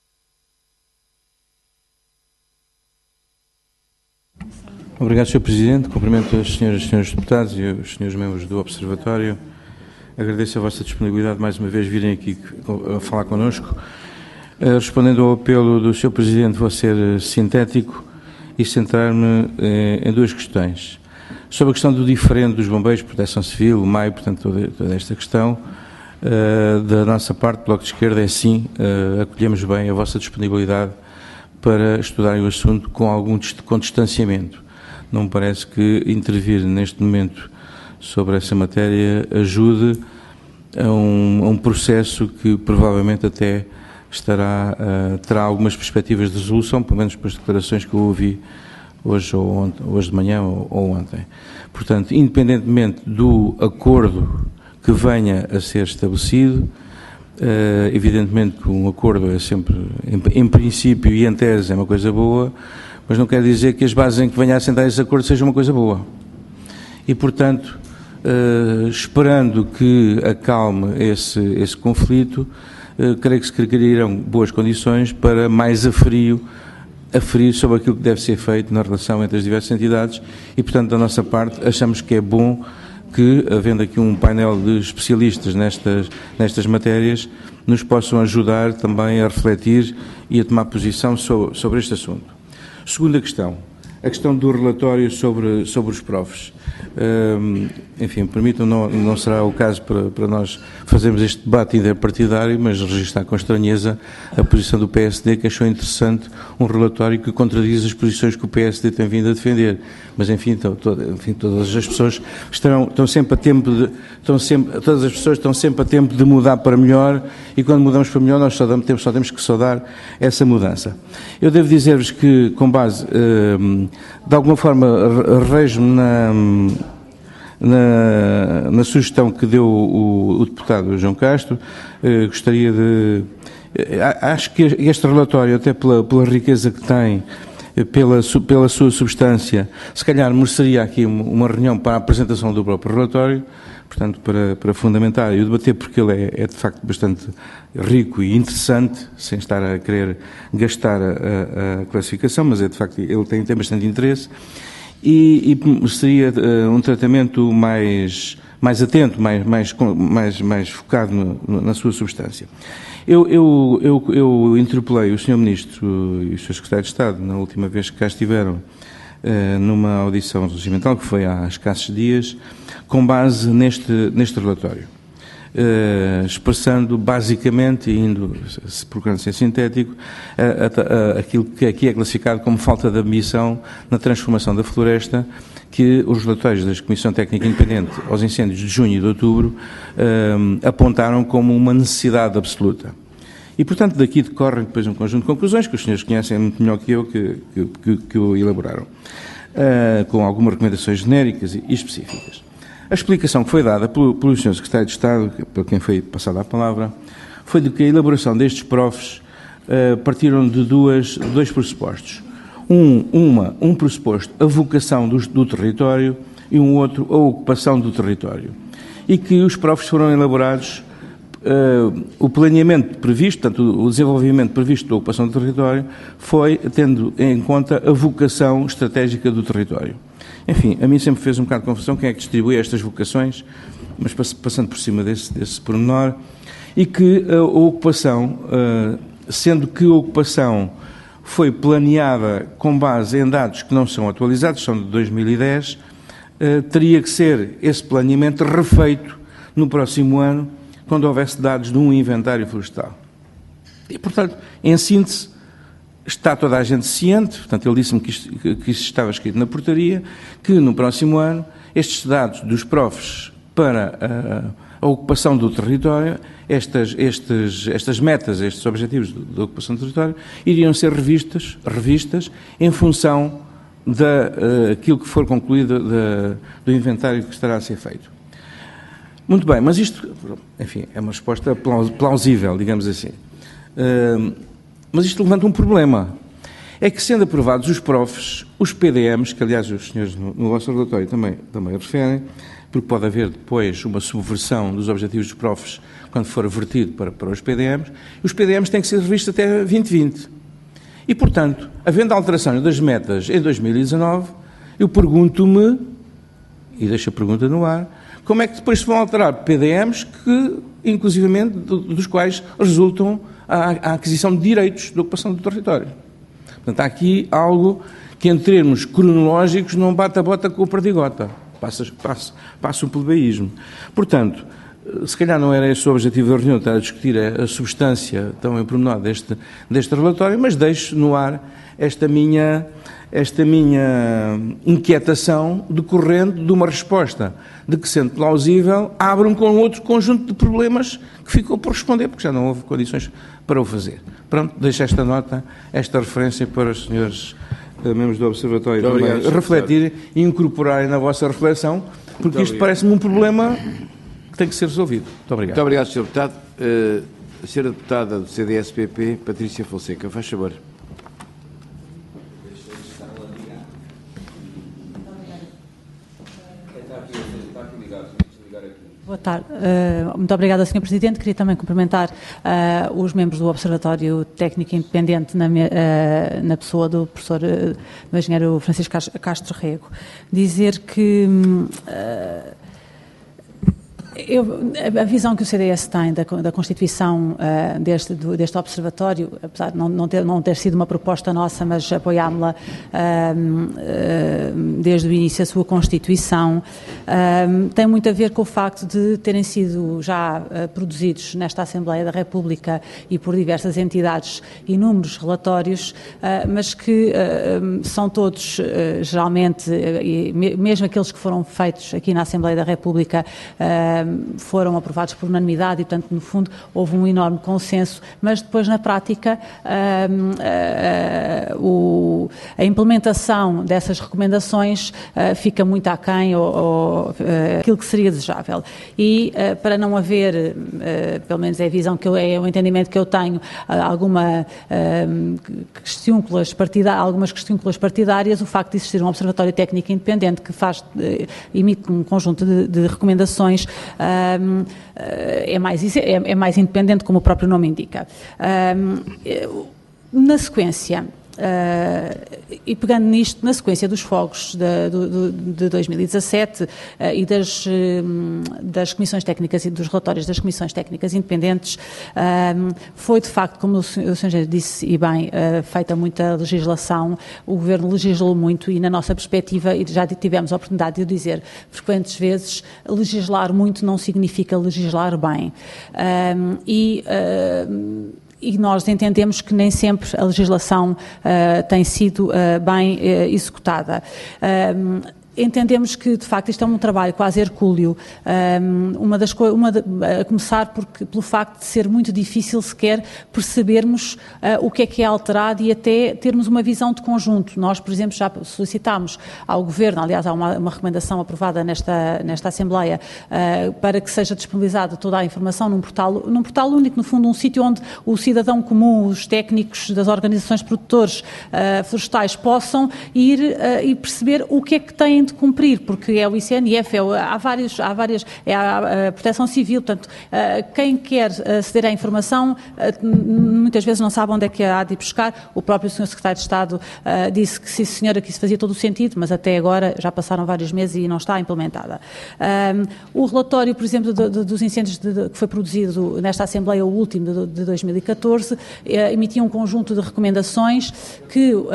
Speaker 6: Obrigado, senhor Presidente. Cumprimento as senhoras e senhores deputados e os senhores membros do Observatório. Agradeço a vossa disponibilidade mais uma vez virem aqui a falar connosco. Respondendo ao apelo do senhor Presidente, vou ser sintético e centrar-me em duas questões. Sobre a questão do diferente dos bombeiros, Proteção Civil, o M A I, portanto, toda, toda esta questão, uh, da nossa parte, Bloco de Esquerda, é sim, uh, acolhemos bem a vossa disponibilidade para estudarem o assunto com algum com distanciamento. Não me parece que intervir neste momento sobre essa matéria ajude a um, a um processo que provavelmente até estará, uh, terá algumas perspectivas de resolução, pelo menos pelas declarações que eu ouvi hoje, ou ontem, hoje de manhã ou, ou ontem. Portanto, independentemente do acordo que venha a ser estabelecido, uh, evidentemente que um acordo é sempre, em, em princípio e em tese, é uma coisa boa, mas não quer dizer que as bases em que venha a assentar esse acordo seja uma coisa boa. E, portanto, uh, esperando que acalme esse, esse conflito, uh, creio que se criarão boas condições para mais a frio aferir sobre aquilo que deve ser feito na relação entre as diversas entidades e, portanto, da nossa parte, achamos que é bom que, havendo aqui um painel de especialistas nestas, nestas matérias, nos possam ajudar também a refletir e a tomar posição sobre, sobre este assunto. Segunda questão, a questão do relatório sobre, sobre os profs. Um, enfim, permitam, não, não será o caso para, para nós fazermos este debate interpartidário, mas registrar com estranheza a posição do P S D, que achou interessante um relatório que contradiz as posições que o P S D tem vindo a defender. Mas, enfim, to, to, enfim todas as pessoas estarão, estão sempre a tempo de, estão sempre, todas as pessoas estão sempre a tempo de mudar para melhor e quando mudamos para melhor nós só, damos, só temos que saudar essa mudança. Eu devo dizer-vos que, com base, um, de alguma forma, rejo-me na Na, na sugestão que deu o, o deputado João Castro, eh, gostaria de, Acho que este relatório, até pela, pela riqueza que tem, pela, pela sua substância, se calhar mereceria aqui uma reunião para a apresentação do próprio relatório, portanto, para, para fundamentar e o debater, porque ele é, é de facto bastante rico e interessante, sem estar a querer gastar a, a classificação, mas é de facto, ele tem, tem bastante interesse, e, e mereceria uh, um tratamento mais, mais atento, mais, mais, mais, mais focado no, no, na sua substância. Eu, eu, eu, eu interpelei o senhor Ministro e o senhor Secretário de Estado, na última vez que cá estiveram, numa audição regimental, que foi há escassos dias, com base neste, neste relatório, expressando basicamente, e indo, procurando ser sintético, a, a, a, aquilo que aqui é classificado como falta de ambição na transformação da floresta, que os relatórios da Comissão Técnica Independente aos incêndios de junho e de outubro eh, apontaram como uma necessidade absoluta. E, portanto, daqui decorrem depois um conjunto de conclusões que os senhores conhecem muito melhor que eu, que, que, que o elaboraram, eh, com algumas recomendações genéricas e, e específicas. A explicação que foi dada pelo, pelo senhor Secretário de Estado, por quem foi passada a palavra, foi de que a elaboração destes profs eh, partiram de, duas, de dois pressupostos. Um, uma, um pressuposto, a vocação do, do território, e um outro, a ocupação do território. E que os profs foram elaborados, uh, o planeamento previsto, portanto, o desenvolvimento previsto da ocupação do território, foi tendo em conta a vocação estratégica do território. Enfim, a mim sempre fez um bocado de confusão quem é que distribui estas vocações, mas passando por cima desse, desse pormenor, e que a ocupação, uh, sendo que a ocupação foi planeada com base em dados que não são atualizados, são de dois mil e dez, eh, teria que ser esse planeamento refeito no próximo ano, quando houvesse dados de um inventário florestal. E, portanto, em síntese, está toda a gente ciente, portanto, ele disse-me que, isto, que isso estava escrito na portaria, que no próximo ano, estes dados dos profs para a, a ocupação do território, Estas, estes, estas metas, estes objetivos da ocupação do território, iriam ser revistas, revistas em função daquilo uh, que for concluído da, do inventário que estará a ser feito. Muito bem, mas isto, enfim, é uma resposta plausível, digamos assim. Uh, mas isto levanta um problema. É que, sendo aprovados os profs, os P D Ms, que aliás os senhores no, no vosso relatório também, também referem, porque pode haver depois uma subversão dos objetivos dos profs quando for vertido para, para os P D Ms, os P D Ms têm que ser revistos até vinte vinte. E, portanto, havendo alteração das metas em dois mil e dezanove, eu pergunto-me, e deixo a pergunta no ar, como é que depois se vão alterar P D Ms que, inclusivamente, dos quais resultam a, a aquisição de direitos de ocupação do território. Portanto, há aqui algo que, em termos cronológicos, não bate a bota com o perdigota. Passa, passa, passa o plebeísmo. Portanto, se calhar não era esse o objetivo da reunião, estar a discutir a, a substância tão em pormenor deste, deste relatório, mas deixo no ar esta minha, esta minha inquietação decorrente de uma resposta de que, sendo plausível, abre um com outro conjunto de problemas que ficou por responder, porque já não houve condições para o fazer. Pronto, deixo esta nota, esta referência para os senhores membros do Observatório também obrigado, refletirem e incorporarem na vossa reflexão, porque muito isto parece-me um problema que tem que ser resolvido. Muito obrigado.
Speaker 1: Muito obrigado, senhor Deputado. Uh, a senhora Deputada do C D S P P, Patrícia Fonseca, faz favor.
Speaker 7: Boa tarde. Uh, muito obrigada, senhor Presidente. Queria também cumprimentar uh, os membros do Observatório Técnico Independente na, uh, na pessoa do professor, uh, do engenheiro Francisco Castro Rego. Dizer que uh, eu, a visão que o C D S tem da, da constituição uh, deste, do, deste observatório, apesar de não, não, ter, não ter sido uma proposta nossa, mas apoiámos-la uh, uh, desde o início a sua constituição, uh, tem muito a ver com o facto de terem sido já uh, produzidos nesta Assembleia da República e por diversas entidades inúmeros relatórios, uh, mas que uh, são todos, uh, geralmente, uh, e mesmo aqueles que foram feitos aqui na Assembleia da República, uh, foram aprovados por unanimidade e, portanto, no fundo, houve um enorme consenso, mas depois, na prática, um, uh, uh, o, a implementação dessas recomendações uh, fica muito aquém ou, ou uh, aquilo que seria desejável. E, uh, para não haver, uh, pelo menos é a visão que eu, é o entendimento que eu tenho, uh, alguma uh, questiúnculas partidárias, algumas questiúnculas partidárias, o facto de existir um Observatório Técnico Independente que faz, uh, emite um conjunto de, de recomendações, uh, uh, é, mais, é, é mais independente, como o próprio nome indica. Uh, na sequência, Uh, e pegando nisto, na sequência dos fogos de, de, de dois mil e dezassete uh, e das, uh, das comissões técnicas e dos relatórios das comissões técnicas independentes, uh, foi de facto, como o senhor Engenheiro disse e bem, uh, feita muita legislação, o Governo legislou muito e, na nossa perspectiva, e já tivemos a oportunidade de o dizer frequentes vezes, legislar muito não significa legislar bem. Uh, e uh, E nós entendemos que nem sempre a legislação uh, tem sido uh, bem uh, executada. Um, Entendemos que, de facto, isto é um trabalho quase hercúleo, um, uma das uma de, a começar porque, pelo facto de ser muito difícil sequer percebermos uh, o que é que é alterado e até termos uma visão de conjunto. Nós, por exemplo, já solicitámos ao Governo, aliás, há uma, uma recomendação aprovada nesta, nesta Assembleia, uh, para que seja disponibilizada toda a informação num portal, num portal único, no fundo, um sítio onde o cidadão comum, os técnicos das organizações produtores uh, florestais possam ir uh, e perceber o que é que têm de cumprir, porque é o I C N F, é o, há vários, há várias, é a, a Proteção Civil, portanto, uh, quem quer aceder à informação uh, muitas vezes não sabe onde é que há de ir buscar. O próprio senhor Secretário de Estado uh, disse que, sim senhora, que isso fazia todo o sentido, mas até agora já passaram vários meses e não está implementada. Um, o relatório, por exemplo, de, de, dos incêndios de, de, que foi produzido nesta Assembleia, o último de, de dois mil e catorze, uh, emitia um conjunto de recomendações que um,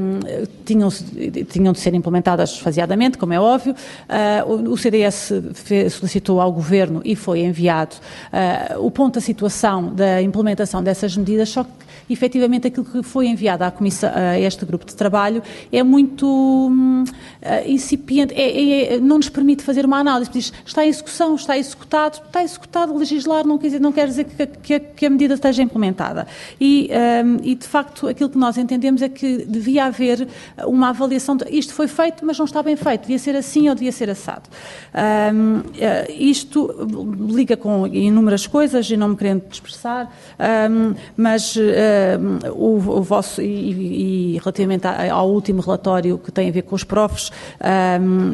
Speaker 7: tinham, tinham de ser implementadas faseadamente, como é óbvio. Uh, o C D S fez, solicitou ao Governo e foi enviado uh, o ponto da situação da implementação dessas medidas, só que efetivamente aquilo que foi enviado à comissão, a este grupo de trabalho é muito uh, incipiente, é, é, não nos permite fazer uma análise. Diz, está em execução, está executado, está executado, legislar não quer dizer, não quer dizer que, que, que a medida esteja implementada. E, um, e, de facto, aquilo que nós entendemos é que devia haver uma avaliação de isto foi feito, mas não está bem feito, devia ser assim ou devia ser assado. Um, uh, isto liga com inúmeras coisas e não me querendo expressar, um, mas uh, o, o vosso, e, e relativamente ao último relatório que tem a ver com os profs, um,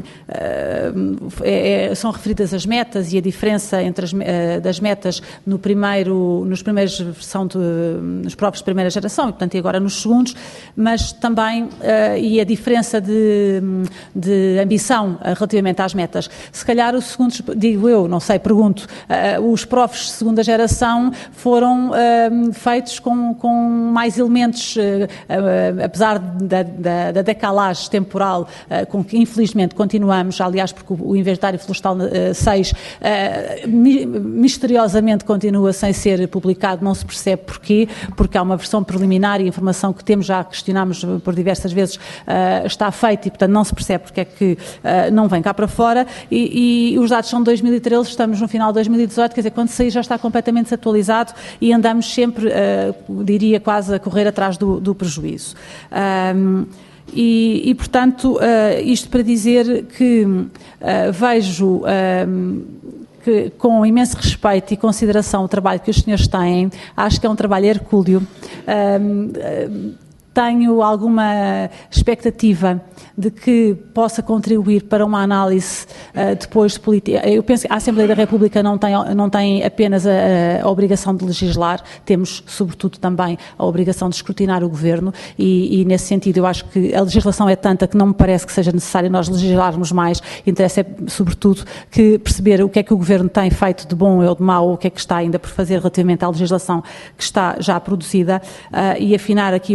Speaker 7: é, é, são referidas as metas e a diferença entre as, das metas no primeiro, nos primeiros versão de, nos profs de primeira geração e, portanto, e agora nos segundos, mas também, uh, e a diferença de, de ambição uh, relativamente às metas. Se calhar os segundos, digo eu, não sei, pergunto, uh, os profs de segunda geração foram uh, feitos com, com mais elementos, uh, uh, apesar da, da, da decalagem temporal uh, com que infelizmente continuamos, aliás, porque o, o Inventário Florestal uh, seis uh, mi, misteriosamente continua sem ser publicado, não se percebe porquê, porque há uma versão preliminar e a informação que temos, já questionámos por diversas vezes, uh, está feita e, portanto, não se percebe porque é que uh, não vem cá para fora e, e os dados são de dois mil e treze, estamos no final de dois mil e dezoito, quer dizer, quando sair já está completamente desatualizado e andamos sempre, uh, diria, quase a correr atrás do, do prejuízo. Um, e, e, portanto, uh, isto para dizer que uh, vejo um, que, com imenso respeito e consideração o trabalho que os senhores têm, acho que é um trabalho hercúleo. Um, uh, Tenho alguma expectativa de que possa contribuir para uma análise uh, depois de política. Eu penso que a Assembleia da República não tem, não tem apenas a, a obrigação de legislar, temos, sobretudo, também a obrigação de escrutinar o Governo e, e, nesse sentido, eu acho que a legislação é tanta que não me parece que seja necessário nós legislarmos mais. Interessa, é, sobretudo, que perceber o que é que o Governo tem feito de bom ou de mau, ou o que é que está ainda por fazer relativamente à legislação que está já produzida uh, e afinar aqui ou ali aquilo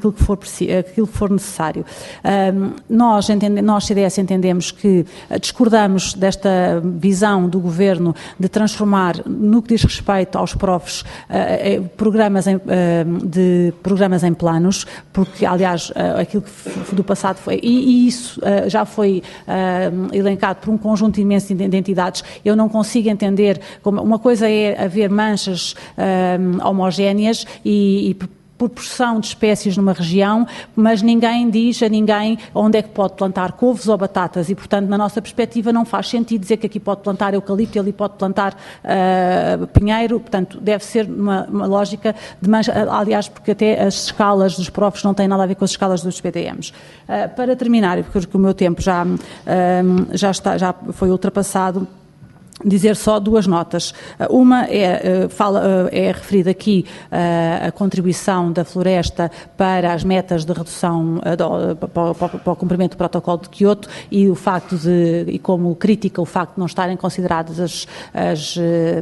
Speaker 7: aquilo que for, aquilo que for necessário. Um, nós, entende, nós, C D S, entendemos que discordamos desta visão do Governo de transformar, no que diz respeito aos profs, uh, programas em, uh, de programas em planos, porque, aliás, uh, aquilo que do passado foi, e, e isso uh, já foi uh, elencado por um conjunto imenso de entidades. Eu não consigo entender como uma coisa é haver manchas uh, homogéneas e, e proporção de espécies numa região, mas ninguém diz a ninguém onde é que pode plantar couves ou batatas e, portanto, na nossa perspectiva não faz sentido dizer que aqui pode plantar eucalipto e ali pode plantar uh, pinheiro, portanto, deve ser uma, uma lógica de mancha, aliás, porque até as escalas dos profs não têm nada a ver com as escalas dos P D Ms. Uh, para terminar, porque o meu tempo já, uh, já, está, já foi ultrapassado, dizer só duas notas. Uma é, fala, é referida aqui a contribuição da floresta para as metas de redução, para o cumprimento do protocolo de Quioto e o facto de, e como crítica, o facto de não estarem consideradas as, as,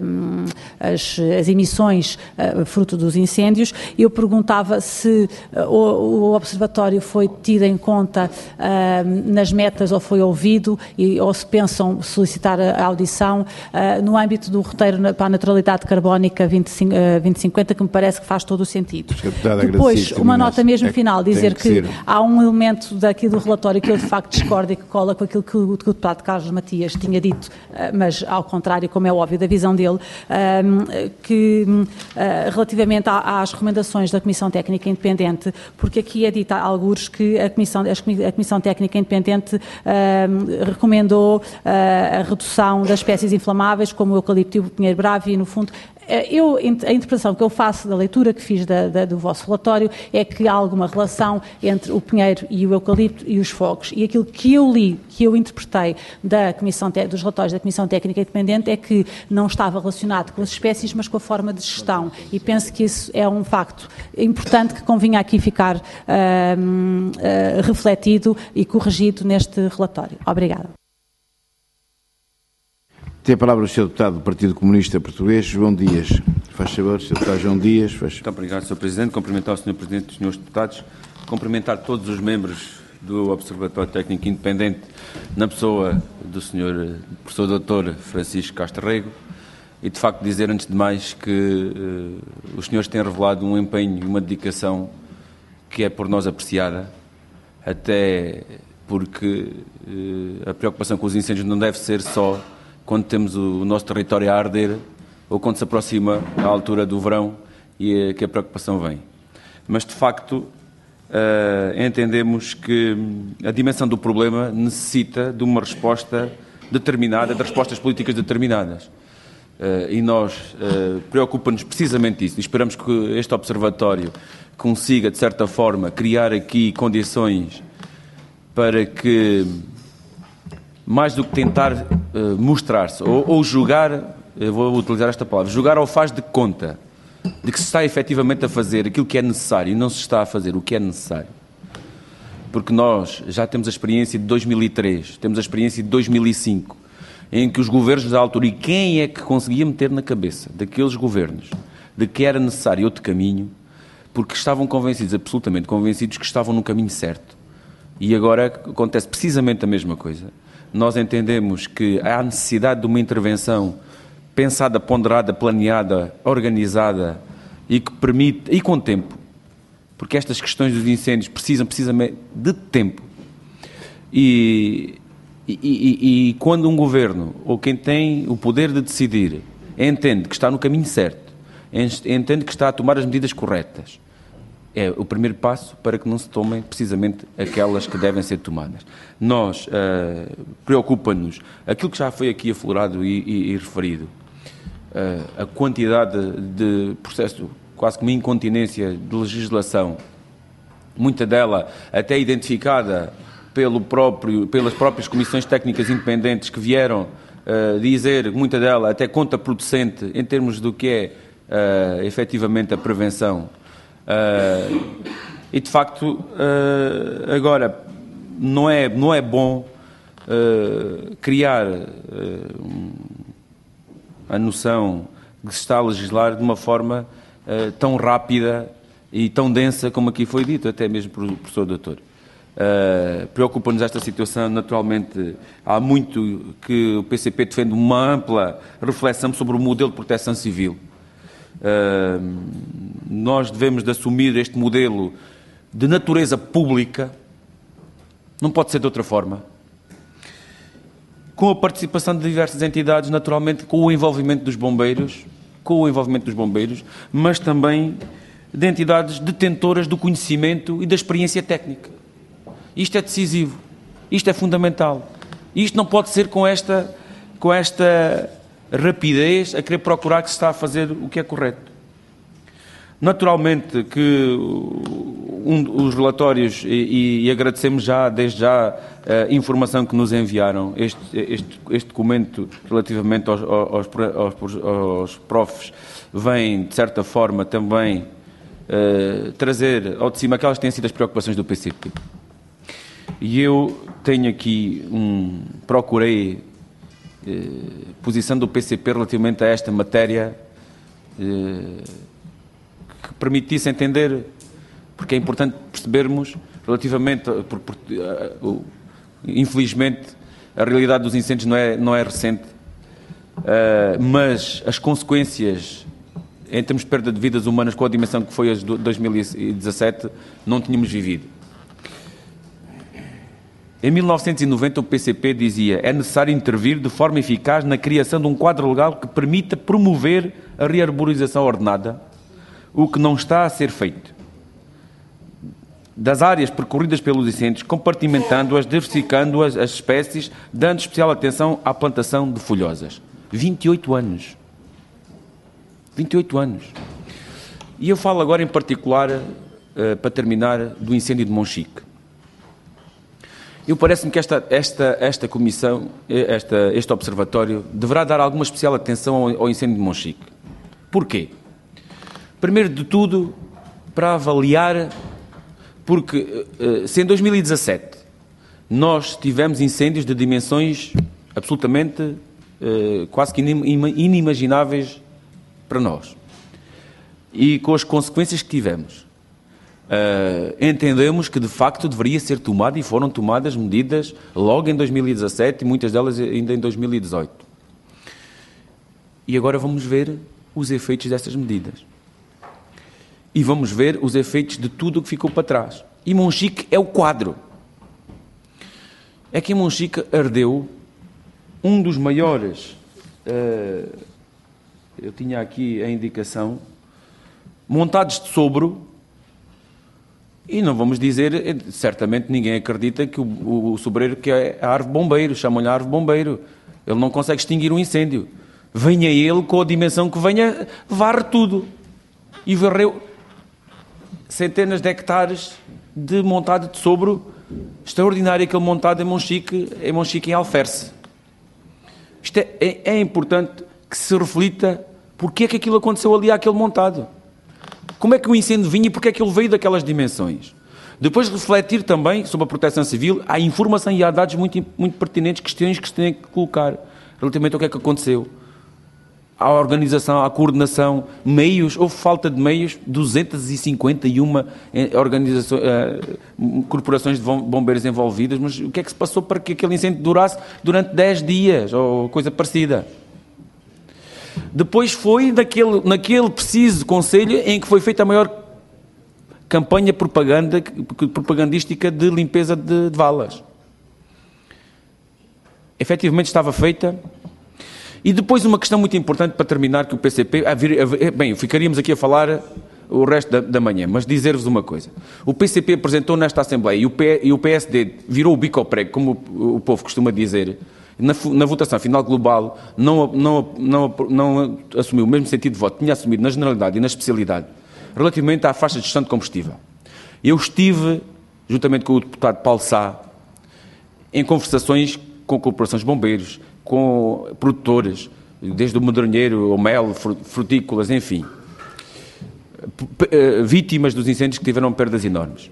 Speaker 7: as, as emissões fruto dos incêndios. Eu perguntava se o, o observatório foi tido em conta nas metas ou foi ouvido e, ou se pensam solicitar a audição Uh, no âmbito do roteiro para a neutralidade carbónica vinte e cinquenta, que me parece que faz todo o sentido. Depois, uma nota mesmo final, dizer que, que há um elemento daqui do relatório que eu de facto discordo e que cola com aquilo que o, que o deputado Carlos Matias tinha dito, uh, mas ao contrário, como é óbvio, da visão dele, uh, que uh, relativamente a, às recomendações da Comissão Técnica Independente, porque aqui é dito a algures que a Comissão, a Comissão Técnica Independente uh, recomendou uh, a redução das espécies inflamáveis, como o eucalipto e o pinheiro bravo, e no fundo, eu, a interpretação que eu faço da leitura que fiz da, da, do vosso relatório é que há alguma relação entre o pinheiro e o eucalipto e os fogos. E aquilo que eu li, que eu interpretei da Comissão, dos relatórios da Comissão Técnica Independente é que não estava relacionado com as espécies, mas com a forma de gestão. E penso que isso é um facto importante que convinha aqui ficar uh, uh, refletido e corrigido neste relatório. Obrigada.
Speaker 1: Tem a palavra o senhor Deputado do Partido Comunista Português, João Dias. Faz favor, senhor Deputado João Dias. Faz...
Speaker 8: Muito obrigado, senhor Presidente. Cumprimentar o senhor Presidente e os senhores Deputados. Cumprimentar todos os membros do Observatório Técnico Independente, na pessoa do senhor professor doutor Francisco Castro Rego, e, de facto, dizer, antes de mais, que uh, os senhores têm revelado um empenho e uma dedicação que é por nós apreciada, até porque uh, a preocupação com os incêndios não deve ser só quando temos o nosso território a arder ou quando se aproxima a altura do verão e que a preocupação vem. Mas, de facto, uh, entendemos que a dimensão do problema necessita de uma resposta determinada, de respostas políticas determinadas. Uh, e nós uh, preocupa-nos precisamente isso. E esperamos que este observatório consiga, de certa forma, criar aqui condições para que, mais do que tentar uh, mostrar-se ou, ou julgar, eu vou utilizar esta palavra, julgar ao faz de conta de que se está efetivamente a fazer aquilo que é necessário e não se está a fazer o que é necessário. Porque nós já temos a experiência de dois mil e três, temos a experiência de dois mil e cinco, em que os governos da altura, e quem é que conseguia meter na cabeça daqueles governos de que era necessário outro caminho, porque estavam convencidos, absolutamente convencidos, que estavam no caminho certo. E agora acontece precisamente a mesma coisa. Nós entendemos que há necessidade de uma intervenção pensada, ponderada, planeada, organizada e que permite, e com tempo, porque estas questões dos incêndios precisam precisamente de tempo. E, e, e, e quando um governo, ou quem tem o poder de decidir, entende que está no caminho certo, entende que está a tomar as medidas corretas, é o primeiro passo para que não se tomem precisamente aquelas que devem ser tomadas. Nós, uh, preocupa-nos aquilo que já foi aqui aflorado e, e, e referido, uh, a quantidade de processo, quase como incontinência de legislação, muita dela até identificada pelo próprio, pelas próprias comissões técnicas independentes que vieram uh, dizer, muita dela até contraproducente em termos do que é uh, efetivamente a prevenção. Uh, e de facto uh, agora não é, não é bom uh, criar uh, um, a noção de que se está a legislar de uma forma uh, tão rápida e tão densa como aqui foi dito, até mesmo pelo professor doutor. Uh, preocupa-nos esta situação, naturalmente. Há muito que o P C P defende uma ampla reflexão sobre o modelo de proteção civil. Uh, nós devemos de assumir este modelo de natureza pública, não pode ser de outra forma, com a participação de diversas entidades, naturalmente com o envolvimento dos bombeiros, com o envolvimento dos bombeiros, mas também de entidades detentoras do conhecimento e da experiência técnica. Isto é decisivo, isto é fundamental. Isto não pode ser com esta, com esta rapidez a querer procurar que se está a fazer o que é correto. Naturalmente que um, os relatórios, e, e agradecemos já, desde já, a informação que nos enviaram, este, este, este documento relativamente aos, aos, aos, aos profs, vem, de certa forma, também uh, trazer ao de cima aquelas que têm sido as preocupações do P C P. E eu tenho aqui um... procurei eh, posição do P C P relativamente a esta matéria eh, que permitisse entender, porque é importante percebermos relativamente, a, por, por, a, o, infelizmente, a realidade dos incêndios não é, não é recente, uh, mas as consequências em termos de perda de vidas humanas com a dimensão que foi a de dois mil e dezassete não tínhamos vivido. Em mil novecentos e noventa, o P C P dizia: é necessário intervir de forma eficaz na criação de um quadro legal que permita promover a rearborização ordenada, o que não está a ser feito, das áreas percorridas pelos incêndios, compartimentando-as, diversificando-as, as espécies, dando especial atenção à plantação de folhosas. vinte e oito anos. vinte e oito anos. E eu falo agora em particular, uh, para terminar, do incêndio de Monchique. Eu parece-me que esta, esta, esta comissão, esta, este observatório, deverá dar alguma especial atenção ao, ao incêndio de Monchique. Porquê? Primeiro de tudo, para avaliar, porque se em dois mil e dezassete nós tivemos incêndios de dimensões absolutamente, quase que inimagináveis para nós, e com as consequências que tivemos, Uh, entendemos que de facto deveria ser tomada e foram tomadas medidas logo em dois mil e dezassete e muitas delas ainda em dois mil e dezoito. E agora vamos ver os efeitos dessas medidas. E vamos ver os efeitos de tudo o que ficou para trás. E Monchique é o quadro. É que em Monchique ardeu um dos maiores, uh, eu tinha aqui a indicação, montados de sobro. E não vamos dizer, certamente ninguém acredita que o, o sobreiro que é a árvore bombeiro, chamam-lhe a árvore bombeiro. Ele não consegue extinguir um incêndio. Venha ele com a dimensão que venha, varre tudo. E varreu centenas de hectares de montado de sobro extraordinário, aquele montado em Monchique, em Monchique, em Alferce. Isto é, é, é importante que se reflita porque é que aquilo aconteceu ali àquele montado. Como é que o incêndio vinha e porque é que ele veio daquelas dimensões? Depois refletir também sobre a proteção civil, há informação e há dados muito, muito pertinentes, questões que se têm que colocar relativamente ao que é que aconteceu. À organização, à coordenação, meios, houve falta de meios, duzentas e cinquenta e uma organizações, uh, corporações de bombeiros envolvidas, mas o que é que se passou para que aquele incêndio durasse durante dez dias, ou coisa parecida? Depois foi naquele, naquele preciso conselho em que foi feita a maior campanha propaganda, propagandística de limpeza de, de valas. Efetivamente estava feita. E depois uma questão muito importante para terminar, que o P C P... A vir, a, bem, ficaríamos aqui a falar o resto da, da manhã, mas dizer-vos uma coisa. O P C P apresentou nesta Assembleia e o, P, e o P S D virou o bico ao prego, como o, o povo costuma dizer. Na, na votação final global, não, não, não, não assumiu o mesmo sentido de voto, tinha assumido na generalidade e na especialidade, relativamente à faixa de gestão de combustível. Eu estive, juntamente com o deputado Paulo Sá, em conversações com corporações de bombeiros, com produtores, desde o Medronheiro, o mel, frutícolas, enfim, vítimas dos incêndios que tiveram perdas enormes.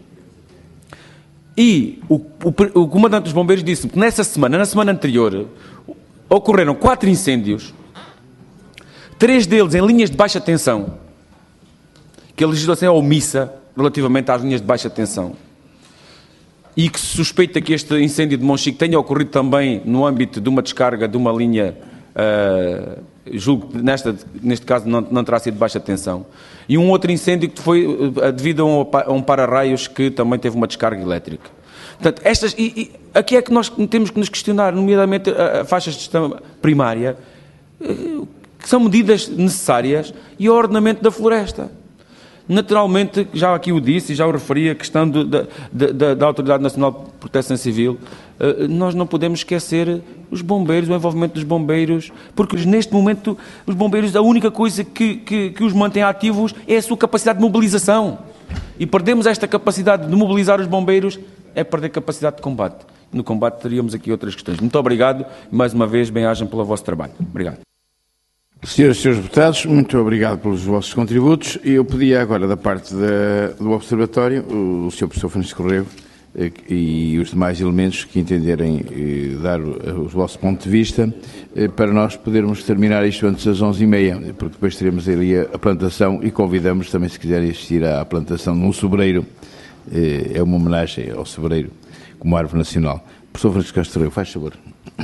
Speaker 8: E o, o, o comandante dos bombeiros disse-me que nessa semana, na semana anterior, ocorreram quatro incêndios, três deles em linhas de baixa tensão, que a legislação é omissa relativamente às linhas de baixa tensão e que se suspeita que este incêndio de Monchique tenha ocorrido também no âmbito de uma descarga de uma linha, uh, julgo que nesta, neste caso não, não terá sido de baixa tensão, e um outro incêndio que foi uh, devido a um, a um para-raios que também teve uma descarga elétrica. Portanto, estas, e, e, aqui é que nós temos que nos questionar, nomeadamente a, a faixas de gestão primária, uh, que são medidas necessárias, e o ordenamento da floresta. Naturalmente, já aqui o disse e já o referi, a questão do, da, da, da Autoridade Nacional de Proteção Civil, nós não podemos esquecer os bombeiros, o envolvimento dos bombeiros, porque neste momento os bombeiros, a única coisa que, que, que os mantém ativos é a sua capacidade de mobilização. E perdemos esta capacidade de mobilizar os bombeiros, é perder capacidade de combate. No combate teríamos aqui outras questões. Muito obrigado e, mais uma vez, bem-ajam pelo vosso trabalho. Obrigado.
Speaker 1: Senhoras e senhores deputados, muito obrigado pelos vossos contributos. Eu pedia agora, da parte da, do Observatório, o, o senhor professor Francisco Rego eh, e os demais elementos que entenderem eh, dar o, o vosso ponto de vista, eh, para nós podermos terminar isto antes das onze e meia, porque depois teremos ali a, a plantação e convidamos também, se quiserem assistir à plantação num sobreiro, eh, é uma homenagem ao sobreiro como árvore nacional. Professor Francisco Castro Rego, faz favor.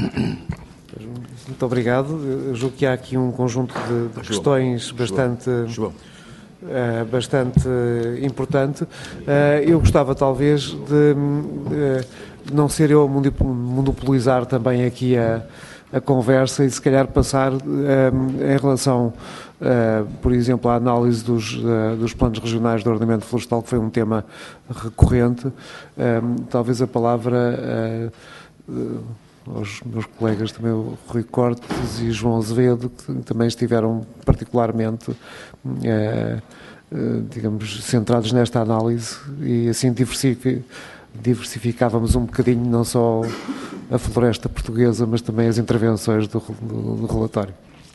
Speaker 2: Muito obrigado. Eu julgo que há aqui um conjunto de, de questões bastante, uh, bastante importante. Uh, eu gostava talvez de, uh, de não ser eu a monopolizar também aqui a, a conversa e se calhar passar uh, em relação, uh, por exemplo, à análise dos, uh, dos planos regionais de ordenamento florestal, que foi um tema recorrente. Uh, talvez a palavra... Uh, uh, aos meus colegas também, o Rui Cortes e João Azevedo, que também estiveram particularmente, eh, eh, digamos, centrados nesta análise e assim diversific, diversificávamos um bocadinho não só a floresta portuguesa, mas também as intervenções do, do, do relatório.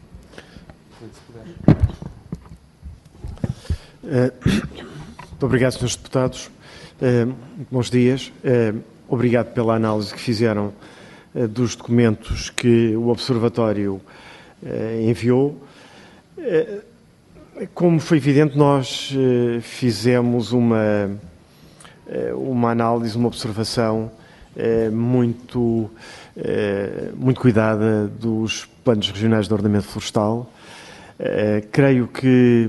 Speaker 9: Uh, muito obrigado, senhores deputados. Uh, bons dias. Uh, obrigado pela análise que fizeram dos documentos que o Observatório eh, enviou. Eh, como foi evidente, nós eh, fizemos uma, eh, uma análise, uma observação eh, muito, eh, muito cuidada dos planos regionais de ordenamento florestal. Eh, creio que,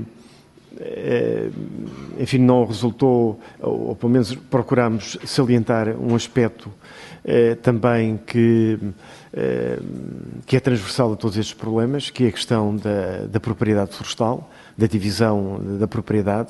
Speaker 9: eh, enfim, não resultou, ou, ou pelo menos procuramos salientar um aspecto Eh, também que, eh, que é transversal a todos estes problemas, que é a questão da, da propriedade florestal, da divisão da propriedade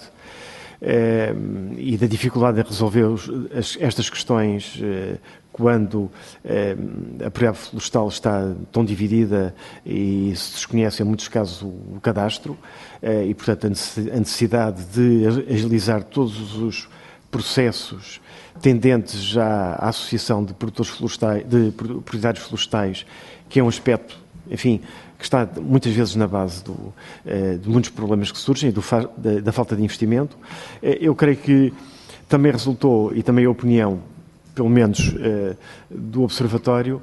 Speaker 9: eh, e da dificuldade em resolver os, as, estas questões eh, quando eh, a propriedade florestal está tão dividida e se desconhece em muitos casos o, o cadastro eh, e, portanto, a necessidade de agilizar todos os processos tendentes já à associação de produtores florestais, de proprietários florestais, que é um aspecto, enfim, que está muitas vezes na base do, de muitos problemas que surgem, do, da, da falta de investimento. Eu creio que também resultou, e também a opinião, pelo menos do Observatório,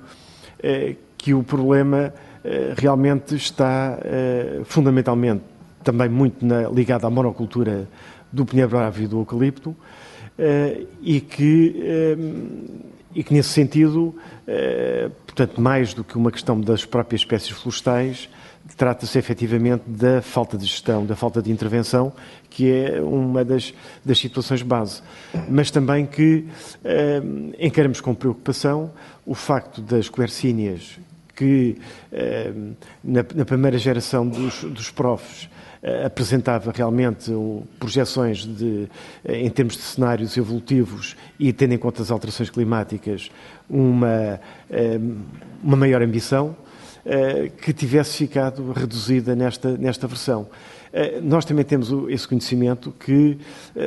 Speaker 9: que o problema realmente está fundamentalmente também muito na, ligado à monocultura do pinheiro-bravo e do eucalipto, Uh, e, que, uh, e que, nesse sentido, uh, portanto, mais do que uma questão das próprias espécies florestais, trata-se efetivamente da falta de gestão, da falta de intervenção, que é uma das, das situações base. Mas também que uh, encaramos com preocupação o facto das quercíneas que, uh, na, na primeira geração dos, dos profs, apresentava realmente projeções de, em termos de cenários evolutivos e, tendo em conta as alterações climáticas, uma, uma maior ambição, que tivesse ficado reduzida nesta, nesta versão. Nós também temos esse conhecimento que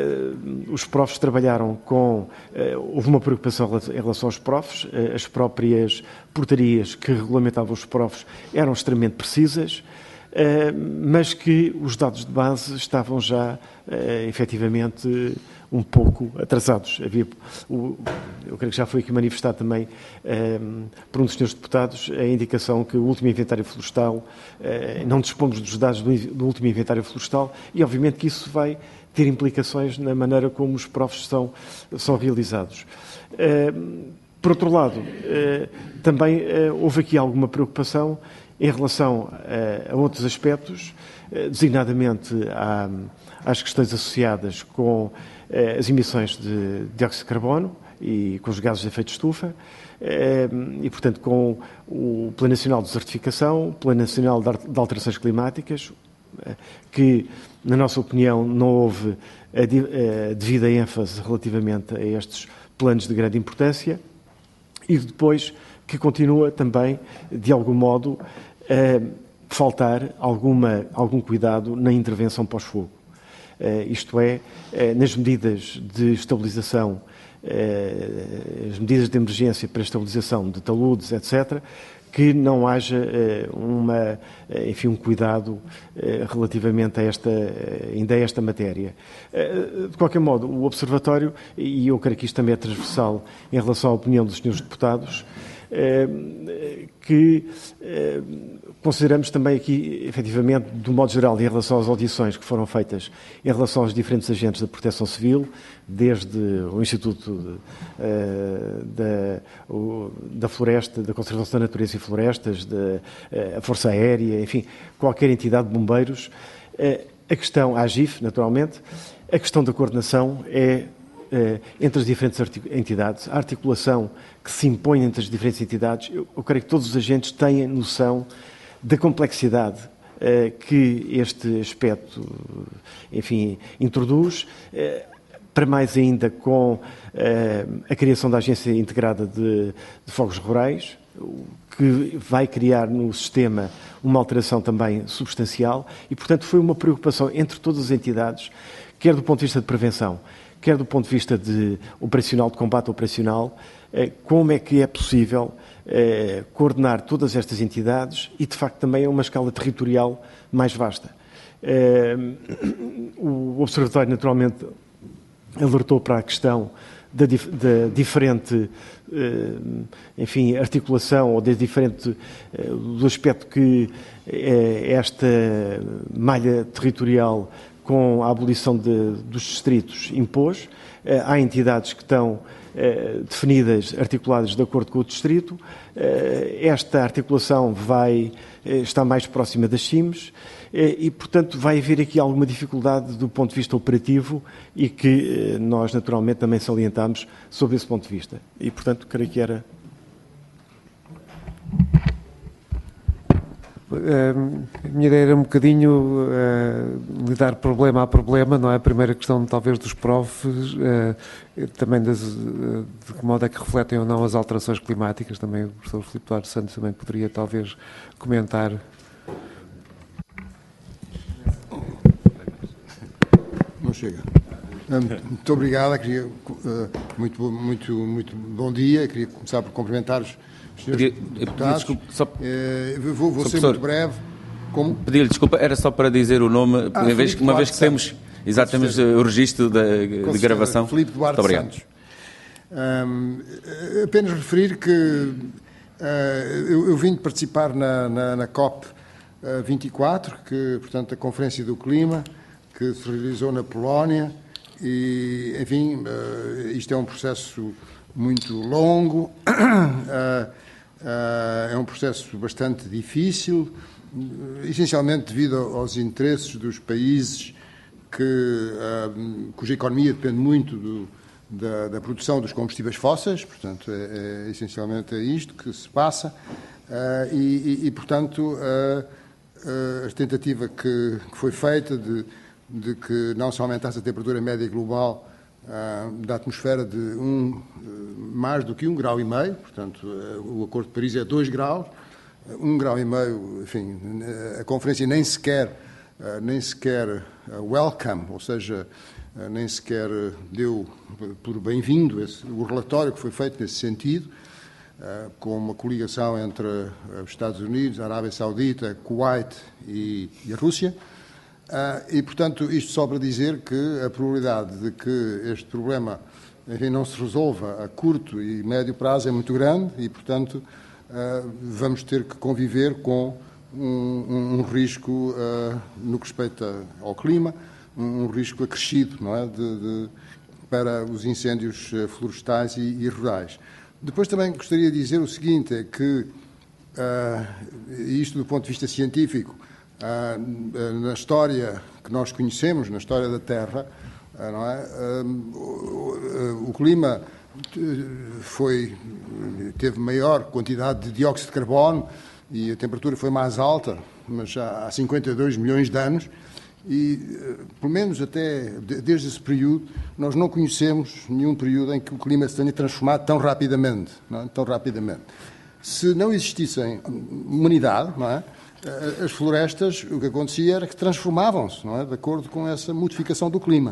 Speaker 9: os profs trabalharam com... Houve uma preocupação em relação aos profs, as próprias portarias que regulamentavam os profs eram extremamente precisas, Uh, mas que os dados de base estavam já, uh, efetivamente, um pouco atrasados. Havia, o, eu creio que já foi aqui manifestado também uh, por um dos senhores deputados a indicação que o último inventário florestal, uh, não dispomos dos dados do, do último inventário florestal e, obviamente, que isso vai ter implicações na maneira como os profs são, são realizados. Por outro lado, também houve aqui alguma preocupação em relação a outros aspectos, designadamente às questões associadas com as emissões de dióxido de carbono e com os gases de efeito de estufa, e, portanto, com o Plano Nacional de Desertificação, o Plano Nacional de Alterações Climáticas, que, na nossa opinião, não houve a devida ênfase relativamente a estes planos de grande importância, e depois que continua também, de algum modo, a faltar alguma, algum cuidado na intervenção pós-fogo. Isto é, nas medidas de estabilização, as medidas de emergência para a estabilização de taludes, etcétera, que não haja uma, enfim, um cuidado relativamente a esta, ainda a esta matéria. De qualquer modo, o Observatório, e eu creio que isto também é transversal em relação à opinião dos senhores deputados, que consideramos também aqui, efetivamente, do modo geral, em relação às audições que foram feitas em relação aos diferentes agentes da Proteção Civil, desde o Instituto de, da, o, da Floresta, da Conservação da Natureza e Florestas, da a Força Aérea, enfim, qualquer entidade de bombeiros, a questão, a AGIF, naturalmente, a questão da coordenação é entre as diferentes entidades, a articulação que se impõe entre as diferentes entidades. Eu, eu creio que todos os agentes têm noção da complexidade uh, que este aspecto, enfim, introduz, uh, para mais ainda com uh, a criação da Agência Integrada de, de Fogos Rurais, que vai criar no sistema uma alteração também substancial e, portanto, foi uma preocupação entre todas as entidades, quer do ponto de vista de prevenção, quer do ponto de vista de operacional, de combate operacional, como é que é possível coordenar todas estas entidades e, de facto, também a uma escala territorial mais vasta. O Observatório, naturalmente, alertou para a questão da, da diferente, enfim, articulação ou da diferente, do aspecto que esta malha territorial com a abolição de, dos distritos impôs. Há entidades que estão eh, definidas, articuladas de acordo com o distrito. Eh, esta articulação vai, eh, está mais próxima das C I Ms eh, e, portanto, vai haver aqui alguma dificuldade do ponto de vista operativo e que eh, nós, naturalmente, também salientamos sobre esse ponto de vista. E, portanto, creio que era...
Speaker 2: A minha ideia era um bocadinho uh, lidar problema a problema, não é? A primeira questão, talvez, dos profs, uh, também das, uh, de que modo é que refletem ou não as alterações climáticas. Também o professor Filipe Duarte Santos também poderia, talvez, comentar.
Speaker 10: Não chega. Muito obrigado. Queria, uh, muito, muito, muito bom dia. Queria começar por cumprimentar os senhores deputados. Desculpa, só, uh, vou vou ser muito breve. Como?
Speaker 8: Pedir-lhe desculpa, era só para dizer o nome, ah, vez, uma vez que temos exatamente o registro da, de gravação.
Speaker 10: Filipe Duarte
Speaker 8: muito obrigado.
Speaker 10: Santos. Um, apenas referir que uh, eu, eu vim de participar na, na, na COP vinte e quatro, que, portanto, a Conferência do Clima, que se realizou na Polónia, e, enfim, uh, isto é um processo muito longo, uh, uh, é um processo bastante difícil, essencialmente devido aos interesses dos países que, uh, cuja economia depende muito do, da, da produção dos combustíveis fósseis, portanto, é, é essencialmente é isto que se passa, uh, e, e, e, portanto, uh, uh, a tentativa que, que foi feita de, de que não se aumentasse a temperatura média global uh, da atmosfera de um, uh, mais do que um grau e meio, portanto, uh, o Acordo de Paris é dois graus, um grau e meio, enfim, a conferência nem sequer, uh, nem sequer uh, welcome, ou seja, uh, nem sequer deu por bem-vindo o relatório que foi feito nesse sentido, uh, com uma coligação entre uh, os Estados Unidos, a Arábia Saudita, Kuwait e, e a Rússia. Uh, e, portanto, isto só para dizer que a probabilidade de que este problema, enfim, não se resolva a curto e médio prazo é muito grande e, portanto, Uh, vamos ter que conviver com um, um, um risco uh, no que respeita ao clima, um, um risco acrescido, não é, de, de, para os incêndios florestais e, e rurais. Depois também gostaria de dizer o seguinte, é que, uh, isto do ponto de vista científico, uh, na história que nós conhecemos, na história da Terra, uh, não é, uh, o, o clima foi, teve maior quantidade de dióxido de carbono e a temperatura foi mais alta, mas já há cinquenta e dois milhões de anos, e, pelo menos até desde esse período, nós não conhecemos nenhum período em que o clima se tenha transformado tão rapidamente. Não é? Tão rapidamente. Se não existissem humanidade, não é? As florestas, o que acontecia era que transformavam-se, não é? De acordo com essa modificação do clima.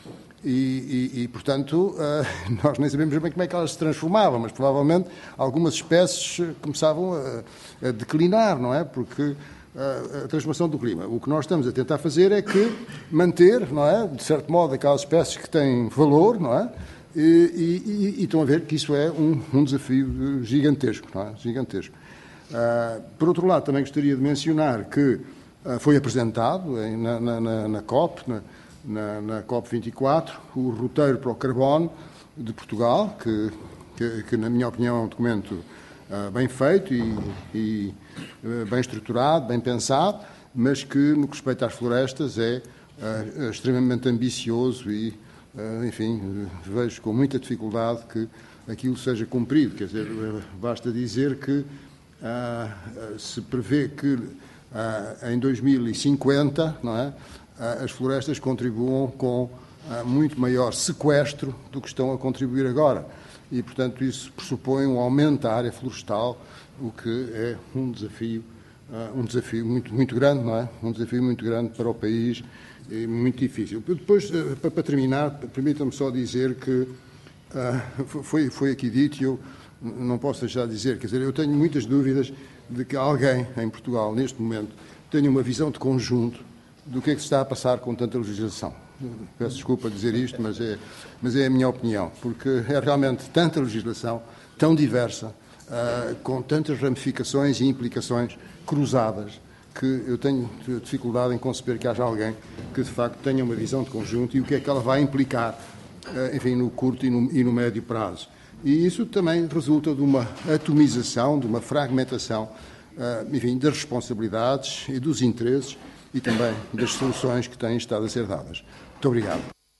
Speaker 10: E, e, e, portanto, nós nem sabemos bem como é que elas se transformavam, mas provavelmente algumas espécies começavam a, a declinar, não é? Porque a transformação do clima. O que nós estamos a tentar fazer é que manter, não é, de certo modo, aquelas espécies que têm valor, não é, e, e, e estão a ver que isso é um, um desafio gigantesco, não é, gigantesco. Uh, por outro lado, também gostaria de mencionar que uh, foi apresentado em, na, na, na COP, na, na, na COP vinte e quatro, o roteiro para o carbono de Portugal, que, que, que na minha opinião é um documento Uh, bem feito e, e uh, bem estruturado, bem pensado, mas que, no que respeita às florestas, é uh, extremamente ambicioso e, uh, enfim, uh, vejo com muita dificuldade que aquilo seja cumprido. Quer dizer, uh, basta dizer que uh, uh, se prevê que uh, em dois mil e cinquenta, não é, uh, as florestas contribuam com uh, muito maior sequestro do que estão a contribuir agora. E, portanto, isso pressupõe um aumento da área florestal, o que é um desafio, uh, um desafio muito, muito grande, não é? Um desafio muito grande para o país e muito difícil. Depois, uh, para, para terminar, permitam-me só dizer que uh, foi, foi aqui dito, e eu não posso deixar de dizer, quer dizer, eu tenho muitas dúvidas de que alguém em Portugal, neste momento, tenha uma visão de conjunto do que é que se está a passar com tanta legislação. Peço desculpa dizer isto, mas é, mas é a minha opinião, porque é realmente tanta legislação, tão diversa, uh, com tantas ramificações e implicações cruzadas, que eu tenho dificuldade em conceber que haja alguém que, de facto, tenha uma visão de conjunto e o que é que ela vai implicar, uh, enfim, no curto e no, e no médio prazo. E isso também resulta de uma atomização, de uma fragmentação, uh, enfim, das responsabilidades e dos interesses e também das soluções que têm estado a ser dadas. Muito obrigado.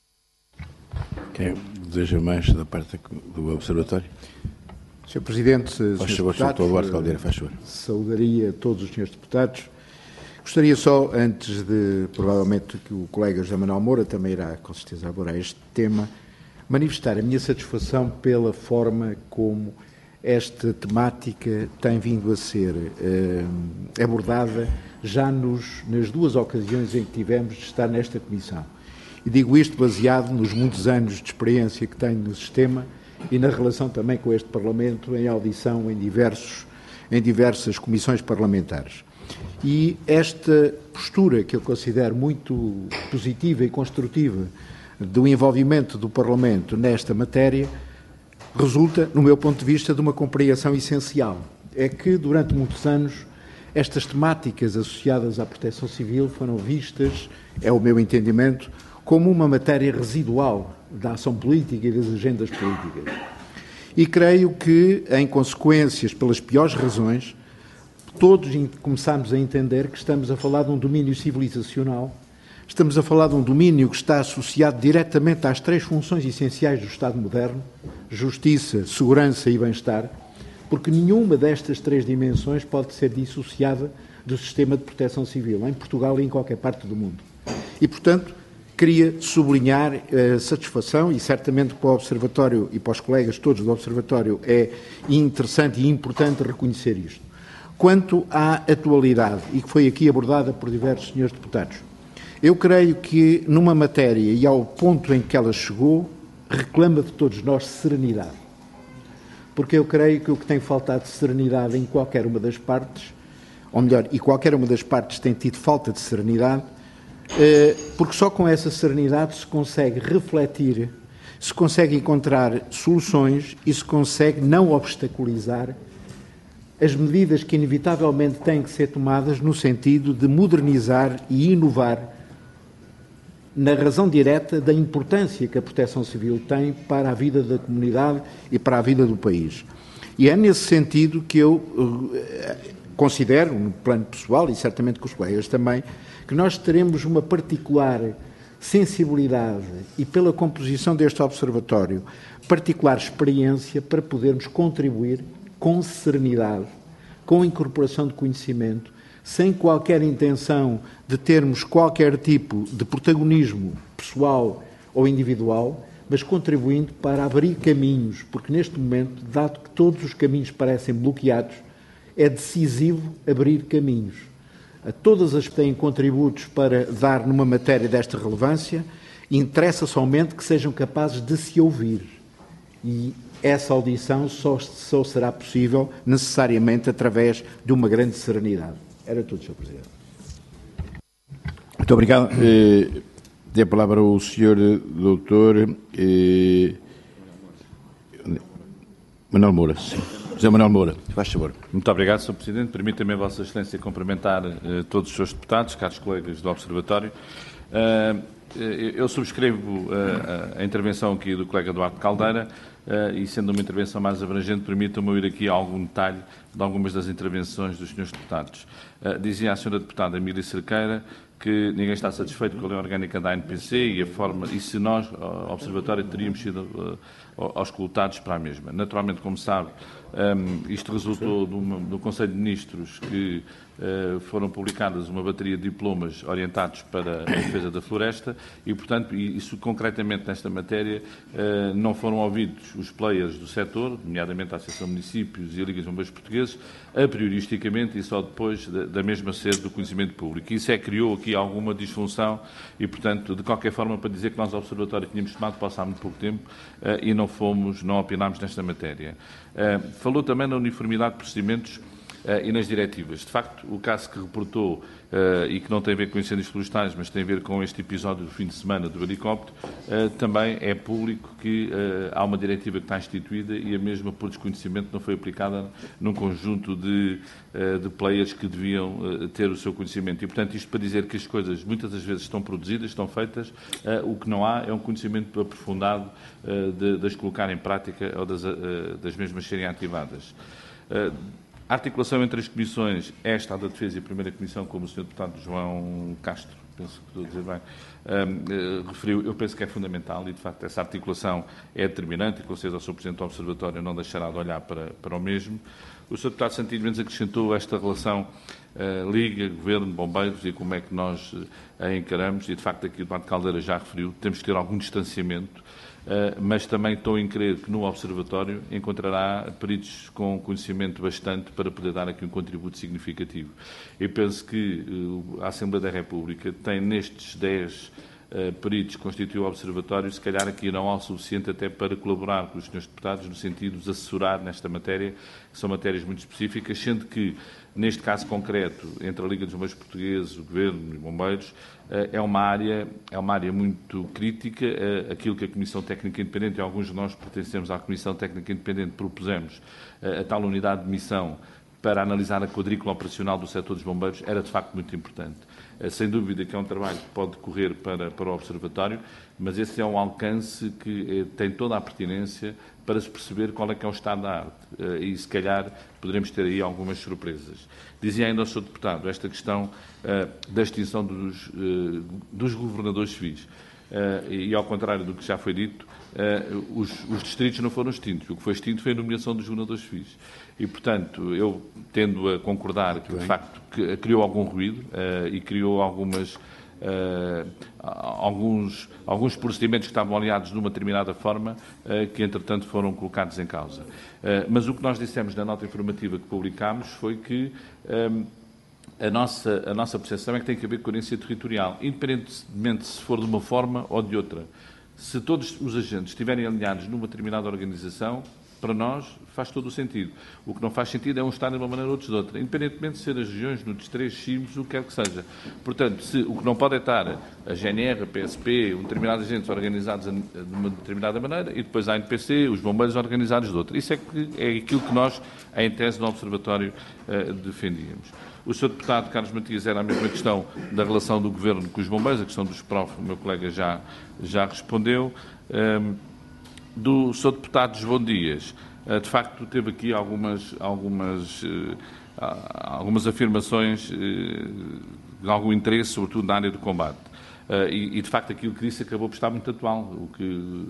Speaker 1: Quem deseja mais da parte do Observatório?
Speaker 11: senhor Presidente, senhores
Speaker 1: deputados, Eduardo Caldeira, faz favor.
Speaker 11: Saudaria todos os senhores deputados. Gostaria só, antes de, provavelmente, que o colega José Manuel Moura também irá, com certeza, abordar este tema, manifestar a minha satisfação pela forma como esta temática tem vindo a ser eh, abordada já nos, nas duas ocasiões em que tivemos de estar nesta comissão. E digo isto baseado nos muitos anos de experiência que tenho no sistema e na relação também com este Parlamento em audição em, diversos, em diversas comissões parlamentares. E esta postura, que eu considero muito positiva e construtiva, do envolvimento do Parlamento nesta matéria, resulta, no meu ponto de vista, de uma compreensão essencial. É que, durante muitos anos, estas temáticas associadas à proteção civil foram vistas, é o meu entendimento, como uma matéria residual da ação política e das agendas políticas. E creio que, em consequências, pelas piores razões, todos começamos a entender que estamos a falar de um domínio civilizacional, estamos a falar de um domínio que está associado diretamente às três funções essenciais do Estado moderno: justiça, segurança e bem-estar, porque nenhuma destas três dimensões pode ser dissociada do sistema de proteção civil, em Portugal e em qualquer parte do mundo. E, portanto, queria sublinhar a satisfação, e certamente para o Observatório e para os colegas todos do Observatório é interessante e importante reconhecer isto. Quanto à atualidade, e que foi aqui abordada por diversos senhores deputados, eu creio que numa matéria e ao ponto em que ela chegou, reclama de todos nós serenidade. Porque eu creio que o que tem faltado de serenidade em qualquer uma das partes, ou melhor, e qualquer uma das partes tem tido falta de serenidade, porque só com essa serenidade se consegue refletir, se consegue encontrar soluções e se consegue não obstaculizar as medidas que inevitavelmente têm que ser tomadas no sentido de modernizar e inovar na razão direta da importância que a Proteção Civil tem para a vida da comunidade e para a vida do país. E é nesse sentido que eu uh, considero, no plano pessoal, e certamente com os colegas também, que nós teremos uma particular sensibilidade e, pela composição deste observatório, particular experiência para podermos contribuir com serenidade, com incorporação de conhecimento, sem qualquer intenção de termos qualquer tipo de protagonismo pessoal ou individual, mas contribuindo para abrir caminhos, porque neste momento, dado que todos os caminhos parecem bloqueados, é decisivo abrir caminhos. A todas as que têm contributos para dar numa matéria desta relevância, interessa somente que sejam capazes de se ouvir. E essa audição só, só será possível necessariamente através de uma grande serenidade. Era tudo, senhor Presidente.
Speaker 1: Muito obrigado. Eh, Dê a palavra ao senhor doutor eh, Manuel Moura. Sim. José Manuel Moura, faz favor.
Speaker 12: Muito obrigado, senhor Presidente. Permita-me, Vossa Excelência, cumprimentar eh, todos os senhores deputados, caros colegas do Observatório. Uh, eu subscrevo uh, a intervenção aqui do colega Eduardo Caldeira uh, e, sendo uma intervenção mais abrangente, permita-me ir aqui a algum detalhe de algumas das intervenções dos senhores deputados. Uh, dizia a senhora deputada Emília Cerqueira que ninguém está satisfeito com a lei orgânica da A N P C e a forma, e se nós, ao Observatório, teríamos sido uh, auscultados para a mesma. Naturalmente, como sabe, um, isto resultou do, do Conselho de Ministros que uh, foram publicadas uma bateria de diplomas orientados para a defesa da floresta e, portanto, isso concretamente nesta matéria, uh, não foram ouvidos os players do setor, nomeadamente a Associação de Municípios e a Liga dos Bombeiros Portugueses, a prioristicamente e só depois da, da mesma sede do conhecimento público. Isso é criou aqui alguma disfunção e, portanto, de qualquer forma, para dizer que nós, ao Observatório, tínhamos tomado posse há muito pouco tempo uh, e não fomos, não opinámos nesta matéria. Uh, falou também na uniformidade de procedimentos uh, e nas diretivas. De facto, o caso que reportou uh, e que não tem a ver com incêndios florestais, mas tem a ver com este episódio do fim de semana do helicóptero, uh, também é público que uh, há uma diretiva que está instituída e a mesma, por desconhecimento, não foi aplicada num conjunto de, uh, de players que deviam uh, ter o seu conhecimento. E, portanto, isto para dizer que as coisas muitas das vezes estão produzidas, estão feitas, uh, o que não há é um conhecimento aprofundado uh, de, de as colocar em prática ou das, uh, das mesmas serem ativadas. Uh, A articulação entre as comissões, esta, a da Defesa e a Primeira Comissão, como o senhor deputado João Castro, penso que estou a dizer bem, um, uh, referiu, eu penso que é fundamental e, de facto, essa articulação é determinante e, com certeza, o senhor Presidente do Observatório não deixará de olhar para, para o mesmo. O senhor deputado Santilho Mendes acrescentou esta relação uh, Liga, Governo, Bombeiros e como é que nós uh, a encaramos e, de facto, aqui o Eduardo Caldeira já referiu, temos que ter algum distanciamento. Uh, mas também estou em crer que no Observatório encontrará peritos com conhecimento bastante para poder dar aqui um contributo significativo. Eu penso que uh, a Assembleia da República tem nestes dez uh, peritos que constituem o Observatório, se calhar aqui não há o suficiente até para colaborar com os senhores deputados no sentido de os assessorar nesta matéria, que são matérias muito específicas, sendo que, neste caso concreto, entre a Liga dos Bombeiros Portugueses, o Governo e Bombeiros, é uma área, é uma área muito crítica. Aquilo que a Comissão Técnica Independente, e alguns de nós pertencemos à Comissão Técnica Independente, propusemos a tal unidade de missão para analisar a quadrícula operacional do setor dos bombeiros, era de facto muito importante. Sem dúvida que é um trabalho que pode decorrer para, para o Observatório, mas esse é um alcance que tem toda a pertinência para se perceber qual é que é o estado da arte e, se calhar, poderemos ter aí algumas surpresas. Dizia ainda ao senhor deputado esta questão uh, da extinção dos, uh, dos governadores civis. Uh, e, ao contrário do que já foi dito, uh, os, os distritos não foram extintos. O que foi extinto foi a nomeação dos governadores civis. E, portanto, eu tendo a concordar que, de facto, que, criou algum ruído uh, e criou algumas... Uh, alguns, alguns procedimentos que estavam aliados de uma determinada forma uh, que, entretanto, foram colocados em causa. Uh, mas o que nós dissemos na nota informativa que publicámos foi que um, a, nossa, a nossa percepção é que tem que haver coerência territorial, independentemente se for de uma forma ou de outra. Se todos os agentes estiverem alinhados numa determinada organização, para nós, faz todo o sentido. O que não faz sentido é um estar de uma maneira, outros de outra, independentemente de ser as regiões, nos três cimos, o que quer que seja. Portanto, se, o que não pode é estar a G N R, a P S P, um determinados agentes organizados de uma determinada maneira e depois a N P C, os bombeiros organizados de outra. Isso é, que, é aquilo que nós, em tese, no Observatório, uh, defendíamos. O senhor Deputado Carlos Matias era a mesma questão da relação do Governo com os bombeiros, a questão dos P R O F, o meu colega já, já respondeu. Um, do senhor Deputado João Dias, uh, de facto teve aqui algumas, algumas, uh, algumas afirmações uh, de algum interesse, sobretudo na área do combate. Uh, e, e, de facto, aquilo que disse acabou por estar muito atual. O que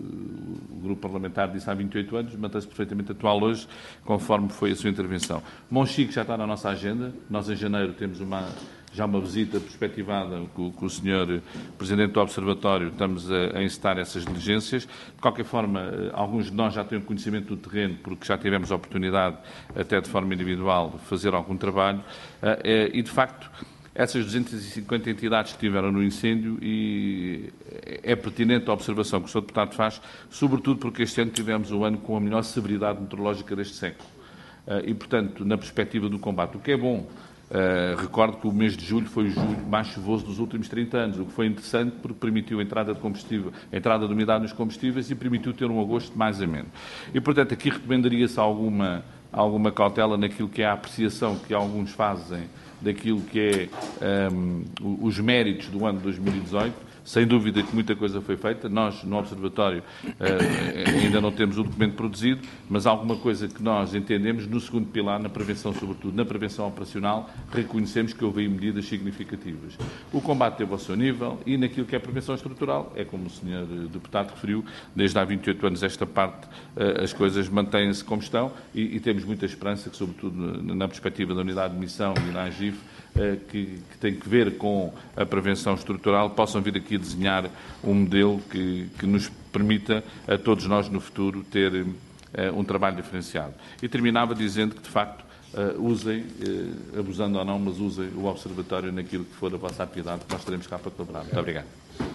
Speaker 12: o grupo parlamentar disse há vinte e oito anos mantém-se perfeitamente atual hoje, conforme foi a sua intervenção. Monchique já está na nossa agenda. Nós, em janeiro, temos uma, já uma visita perspectivada com, com o senhor Presidente do Observatório. Estamos a, a encetar essas diligências. De qualquer forma, alguns de nós já têm conhecimento do terreno, porque já tivemos a oportunidade, até de forma individual, de fazer algum trabalho. Uh, e, de facto, essas duzentas e cinquenta entidades que estiveram no incêndio, e é pertinente a observação que o senhor Deputado faz, sobretudo porque este ano tivemos um ano com a melhor severidade meteorológica deste século. E, portanto, na perspectiva do combate, o que é bom. Uh, recordo que o mês de julho foi o julho mais chuvoso dos últimos trinta anos, o que foi interessante porque permitiu a entrada de combustível, a entrada de umidade nos combustíveis e permitiu ter um agosto mais ameno. E, portanto, aqui recomendaria-se alguma, alguma cautela naquilo que é a apreciação que alguns fazem daquilo que é um, os méritos do ano de dois mil e dezoito. Sem dúvida que muita coisa foi feita. Nós, no Observatório, uh, ainda não temos o documento produzido, mas alguma coisa que nós entendemos no segundo pilar, na prevenção, sobretudo na prevenção operacional, reconhecemos que houve aí medidas significativas. O combate teve ao seu nível e naquilo que é a prevenção estrutural, é como o senhor Deputado referiu, desde há vinte e oito anos esta parte, uh, as coisas mantêm-se como estão e, e temos muita esperança que, sobretudo na perspectiva da Unidade de Missão e na AGIF, Que, que tem que ver com a prevenção estrutural, possam vir aqui desenhar um modelo que, que nos permita a todos nós no futuro ter uh, um trabalho diferenciado. E terminava dizendo que, de facto, uh, usem, uh, abusando ou não, mas usem o Observatório naquilo que for a vossa atividade, que nós estaremos cá para colaborar. Muito obrigado.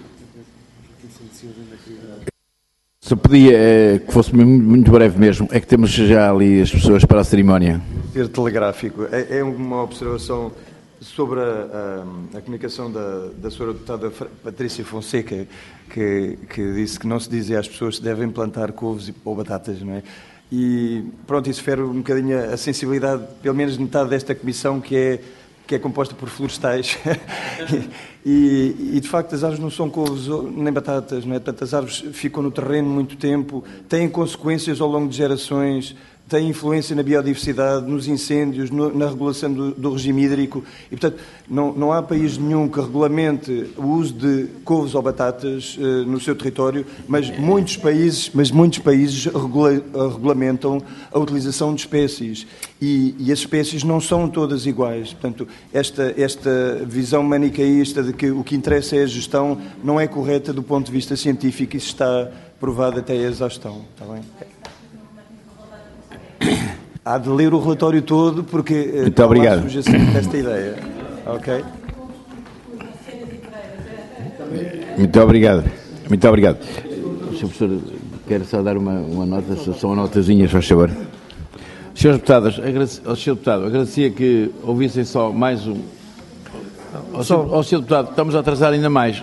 Speaker 1: Se podia, eh, que fosse muito breve mesmo, é que temos já ali as pessoas para a cerimónia.
Speaker 13: Ser telegráfico. É, é uma observação sobre a, a, a comunicação da, da senhora deputada Patrícia Fonseca, que, que disse que não se dizia às pessoas se devem plantar couves ou batatas, não é? E pronto, isso fere um bocadinho a sensibilidade, pelo menos de metade desta comissão, que é, que é composta por florestais. e, e, de facto, as árvores não são couves nem batatas, não é? Portanto, as árvores ficam no terreno muito tempo, têm consequências ao longo de gerações, tem influência na biodiversidade, nos incêndios, no, na regulação do, do regime hídrico e, portanto, não, não há país nenhum que regulamente o uso de couves ou batatas uh, no seu território, mas muitos países, mas muitos países regula, uh, regulamentam a utilização de espécies e, e as espécies não são todas iguais. Portanto, esta, esta visão manicaísta de que o que interessa é a gestão não é correta do ponto de vista científico e isso está provado até a exaustão. Está bem? Há de ler o relatório todo, porque
Speaker 1: muito obrigado.
Speaker 13: Desta ideia. Ok?
Speaker 1: Muito obrigado. Muito obrigado. O senhor Professor, quero só dar uma, uma nota, só uma notazinha, faz favor. senhores Deputados, agradeci, ao senhor Deputado, agradecia que ouvissem só mais um. Ao senhor, ao senhor Deputado, estamos a atrasar ainda mais.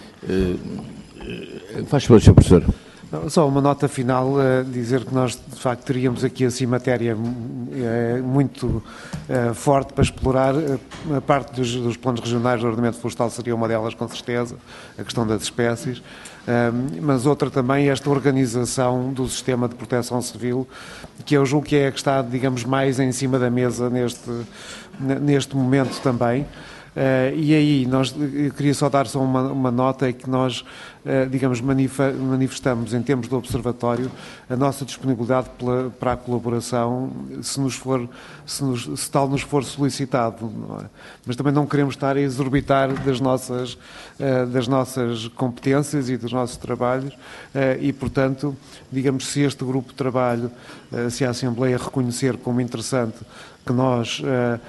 Speaker 1: Uh, faz favor, senhor Professor.
Speaker 2: Só uma nota final, uh, dizer que nós, de facto, teríamos aqui assim matéria uh, muito uh, forte para explorar. Uh, a parte dos, dos planos regionais do ordenamento florestal seria uma delas, com certeza, a questão das espécies. Uh, mas outra também, esta organização do sistema de proteção civil, que eu julgo que é a que está, digamos, mais em cima da mesa neste, neste momento também. Uh, e aí, nós, eu queria só dar só uma, uma nota, é que nós, uh, digamos, manifa, manifestamos, em termos do Observatório, a nossa disponibilidade pela, para a colaboração, se, nos for, se, nos, se tal nos for solicitado. Não é? Mas também não queremos estar a exorbitar das nossas, uh, das nossas competências e dos nossos trabalhos uh, e, portanto, digamos, se este grupo de trabalho, uh, se a Assembleia reconhecer como interessante que nós, uh,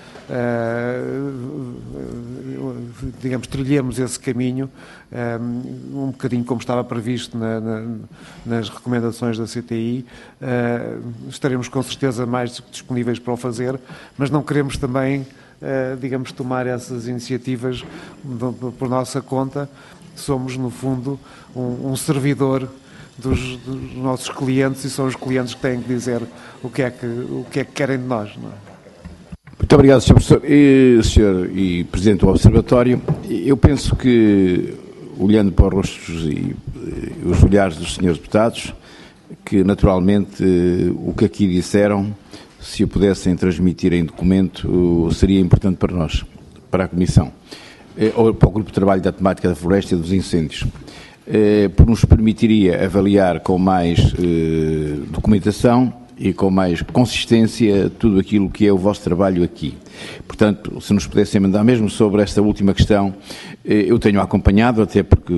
Speaker 2: uh, digamos, trilhemos esse caminho, um, um bocadinho bocadinho como estava previsto na, na, nas recomendações da C T I, uh, estaremos com certeza mais disponíveis para o fazer, mas não queremos também, uh, digamos, tomar essas iniciativas por nossa conta. Somos, no fundo, um, um servidor dos, dos nossos clientes e são os clientes que têm que dizer o que é que, o que, é que querem de nós. Não é?
Speaker 1: Muito obrigado, senhor Professor e, senhor e Presidente do Observatório. Eu penso que, olhando para os rostos e, e os olhares dos senhores deputados, que naturalmente o que aqui disseram, se o pudessem transmitir em documento, seria importante para nós, para a Comissão, ou para o Grupo de Trabalho da Temática da Floresta e dos Incêndios, porque nos permitiria avaliar com mais eh, documentação e com mais consistência tudo aquilo que é o vosso trabalho aqui. Portanto, se nos pudessem mandar mesmo sobre esta última questão, eu tenho acompanhado, até porque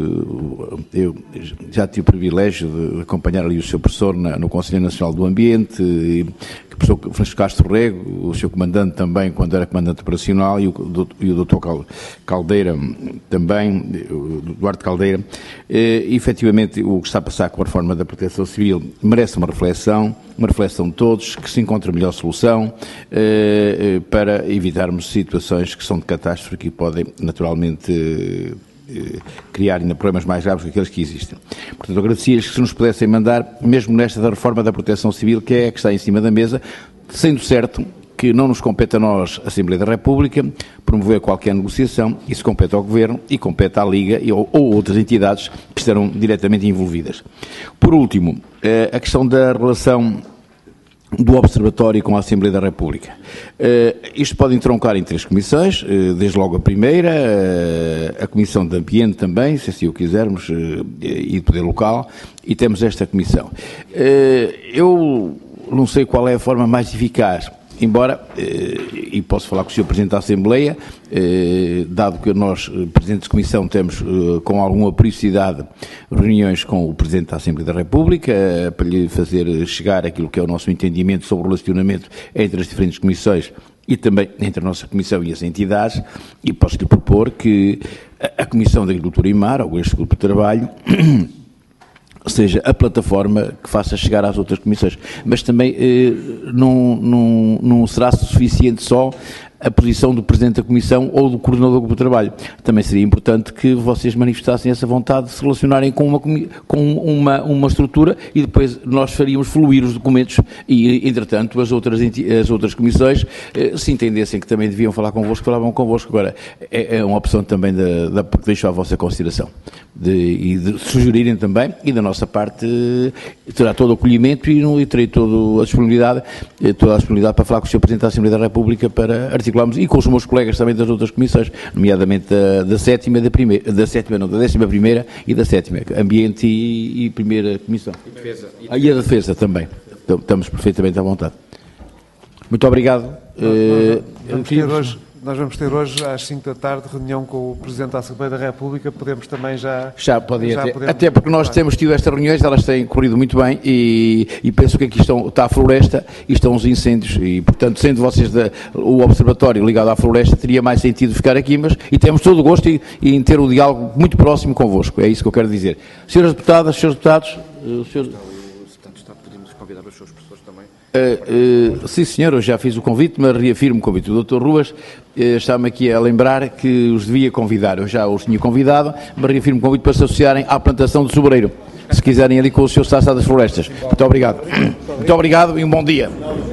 Speaker 1: eu já tive o privilégio de acompanhar ali o seu professor na, no Conselho Nacional do Ambiente, e o professor Francisco Castro Rego, o seu comandante também, quando era comandante operacional, e o, e o doutor Caldeira também, o Duarte Caldeira. E, efetivamente, o que está a passar com a reforma da Proteção Civil merece uma reflexão, uma reflexão de todos, que se encontre a melhor solução eh, para evitarmos situações que são de catástrofe, que podem naturalmente eh, criar ainda problemas mais graves que aqueles que existem. Portanto, agradecia-lhes que se nos pudessem mandar, mesmo nesta da reforma da Proteção Civil, que é a que está em cima da mesa, sendo certo que não nos compete a nós, a Assembleia da República, promover qualquer negociação, isso compete ao Governo e compete à Liga e, ou, ou outras entidades que estarão diretamente envolvidas. Por último, eh, a questão da relação do Observatório com a Assembleia da República. Uh, isto pode entroncar em três comissões, uh, desde logo a primeira, uh, a Comissão de Ambiente também, se assim o quisermos, uh, e de Poder Local, e temos esta comissão. Uh, eu não sei qual é a forma mais eficaz, embora, eh, e posso falar com o senhor Presidente da Assembleia, eh, dado que nós, Presidentes de Comissão, temos eh, com alguma periodicidade reuniões com o Presidente da Assembleia da República, eh, para lhe fazer chegar aquilo que é o nosso entendimento sobre o relacionamento entre as diferentes comissões e também entre a nossa Comissão e as entidades, e posso-lhe propor que a, a Comissão de Agricultura e Mar, ou este grupo de trabalho, seja a plataforma que faça chegar às outras comissões. Mas também eh, não, não, não será suficiente só a posição do Presidente da Comissão ou do Coordenador do Grupo de Trabalho. Também seria importante que vocês manifestassem essa vontade de se relacionarem com uma, com uma, uma estrutura e depois nós faríamos fluir os documentos e, entretanto, as outras, as outras comissões, eh, se entendessem que também deviam falar convosco, falavam convosco. Agora, é, é uma opção também da, da, que deixo à vossa consideração. De, e de sugerirem também, e da nossa parte eh, terá todo o acolhimento e, e terei toda a disponibilidade, eh, toda a disponibilidade para falar com o senhor Presidente da Assembleia da República para articular e com os meus colegas também das outras comissões, nomeadamente da, da sétima, da primeira, da sétima não, da décima primeira e da sétima, Ambiente e, e Primeira Comissão. E defesa. E, ah, e a Defesa também. Então, estamos perfeitamente à vontade. Muito obrigado.
Speaker 2: Nós, uh, vamos ter hoje, nós vamos ter hoje às cinco da tarde reunião com o Presidente da Assembleia da República, podemos também já...
Speaker 1: Já podem,
Speaker 2: já
Speaker 1: até,
Speaker 2: podemos,
Speaker 1: até porque nós temos tido estas reuniões, elas têm corrido muito bem e, e penso que aqui estão, está a floresta e estão os incêndios e, portanto, sendo vocês da, o Observatório ligado à floresta, teria mais sentido ficar aqui, mas e temos todo o gosto em, em ter um diálogo muito próximo convosco, é isso que eu quero dizer. Senhoras deputadas, senhores deputados... Uh, senhor...
Speaker 14: Podemos convidar os seus professores também?
Speaker 1: Uh, uh, sim, senhor, eu já fiz o convite, mas reafirmo o convite. O doutor Ruas uh, está-me aqui a lembrar que os devia convidar. Eu já os tinha convidado, mas reafirmo o convite para se associarem à plantação de sobreiro. Se quiserem ali com o senhor Sá das Florestas. Muito obrigado. Muito obrigado e um bom dia.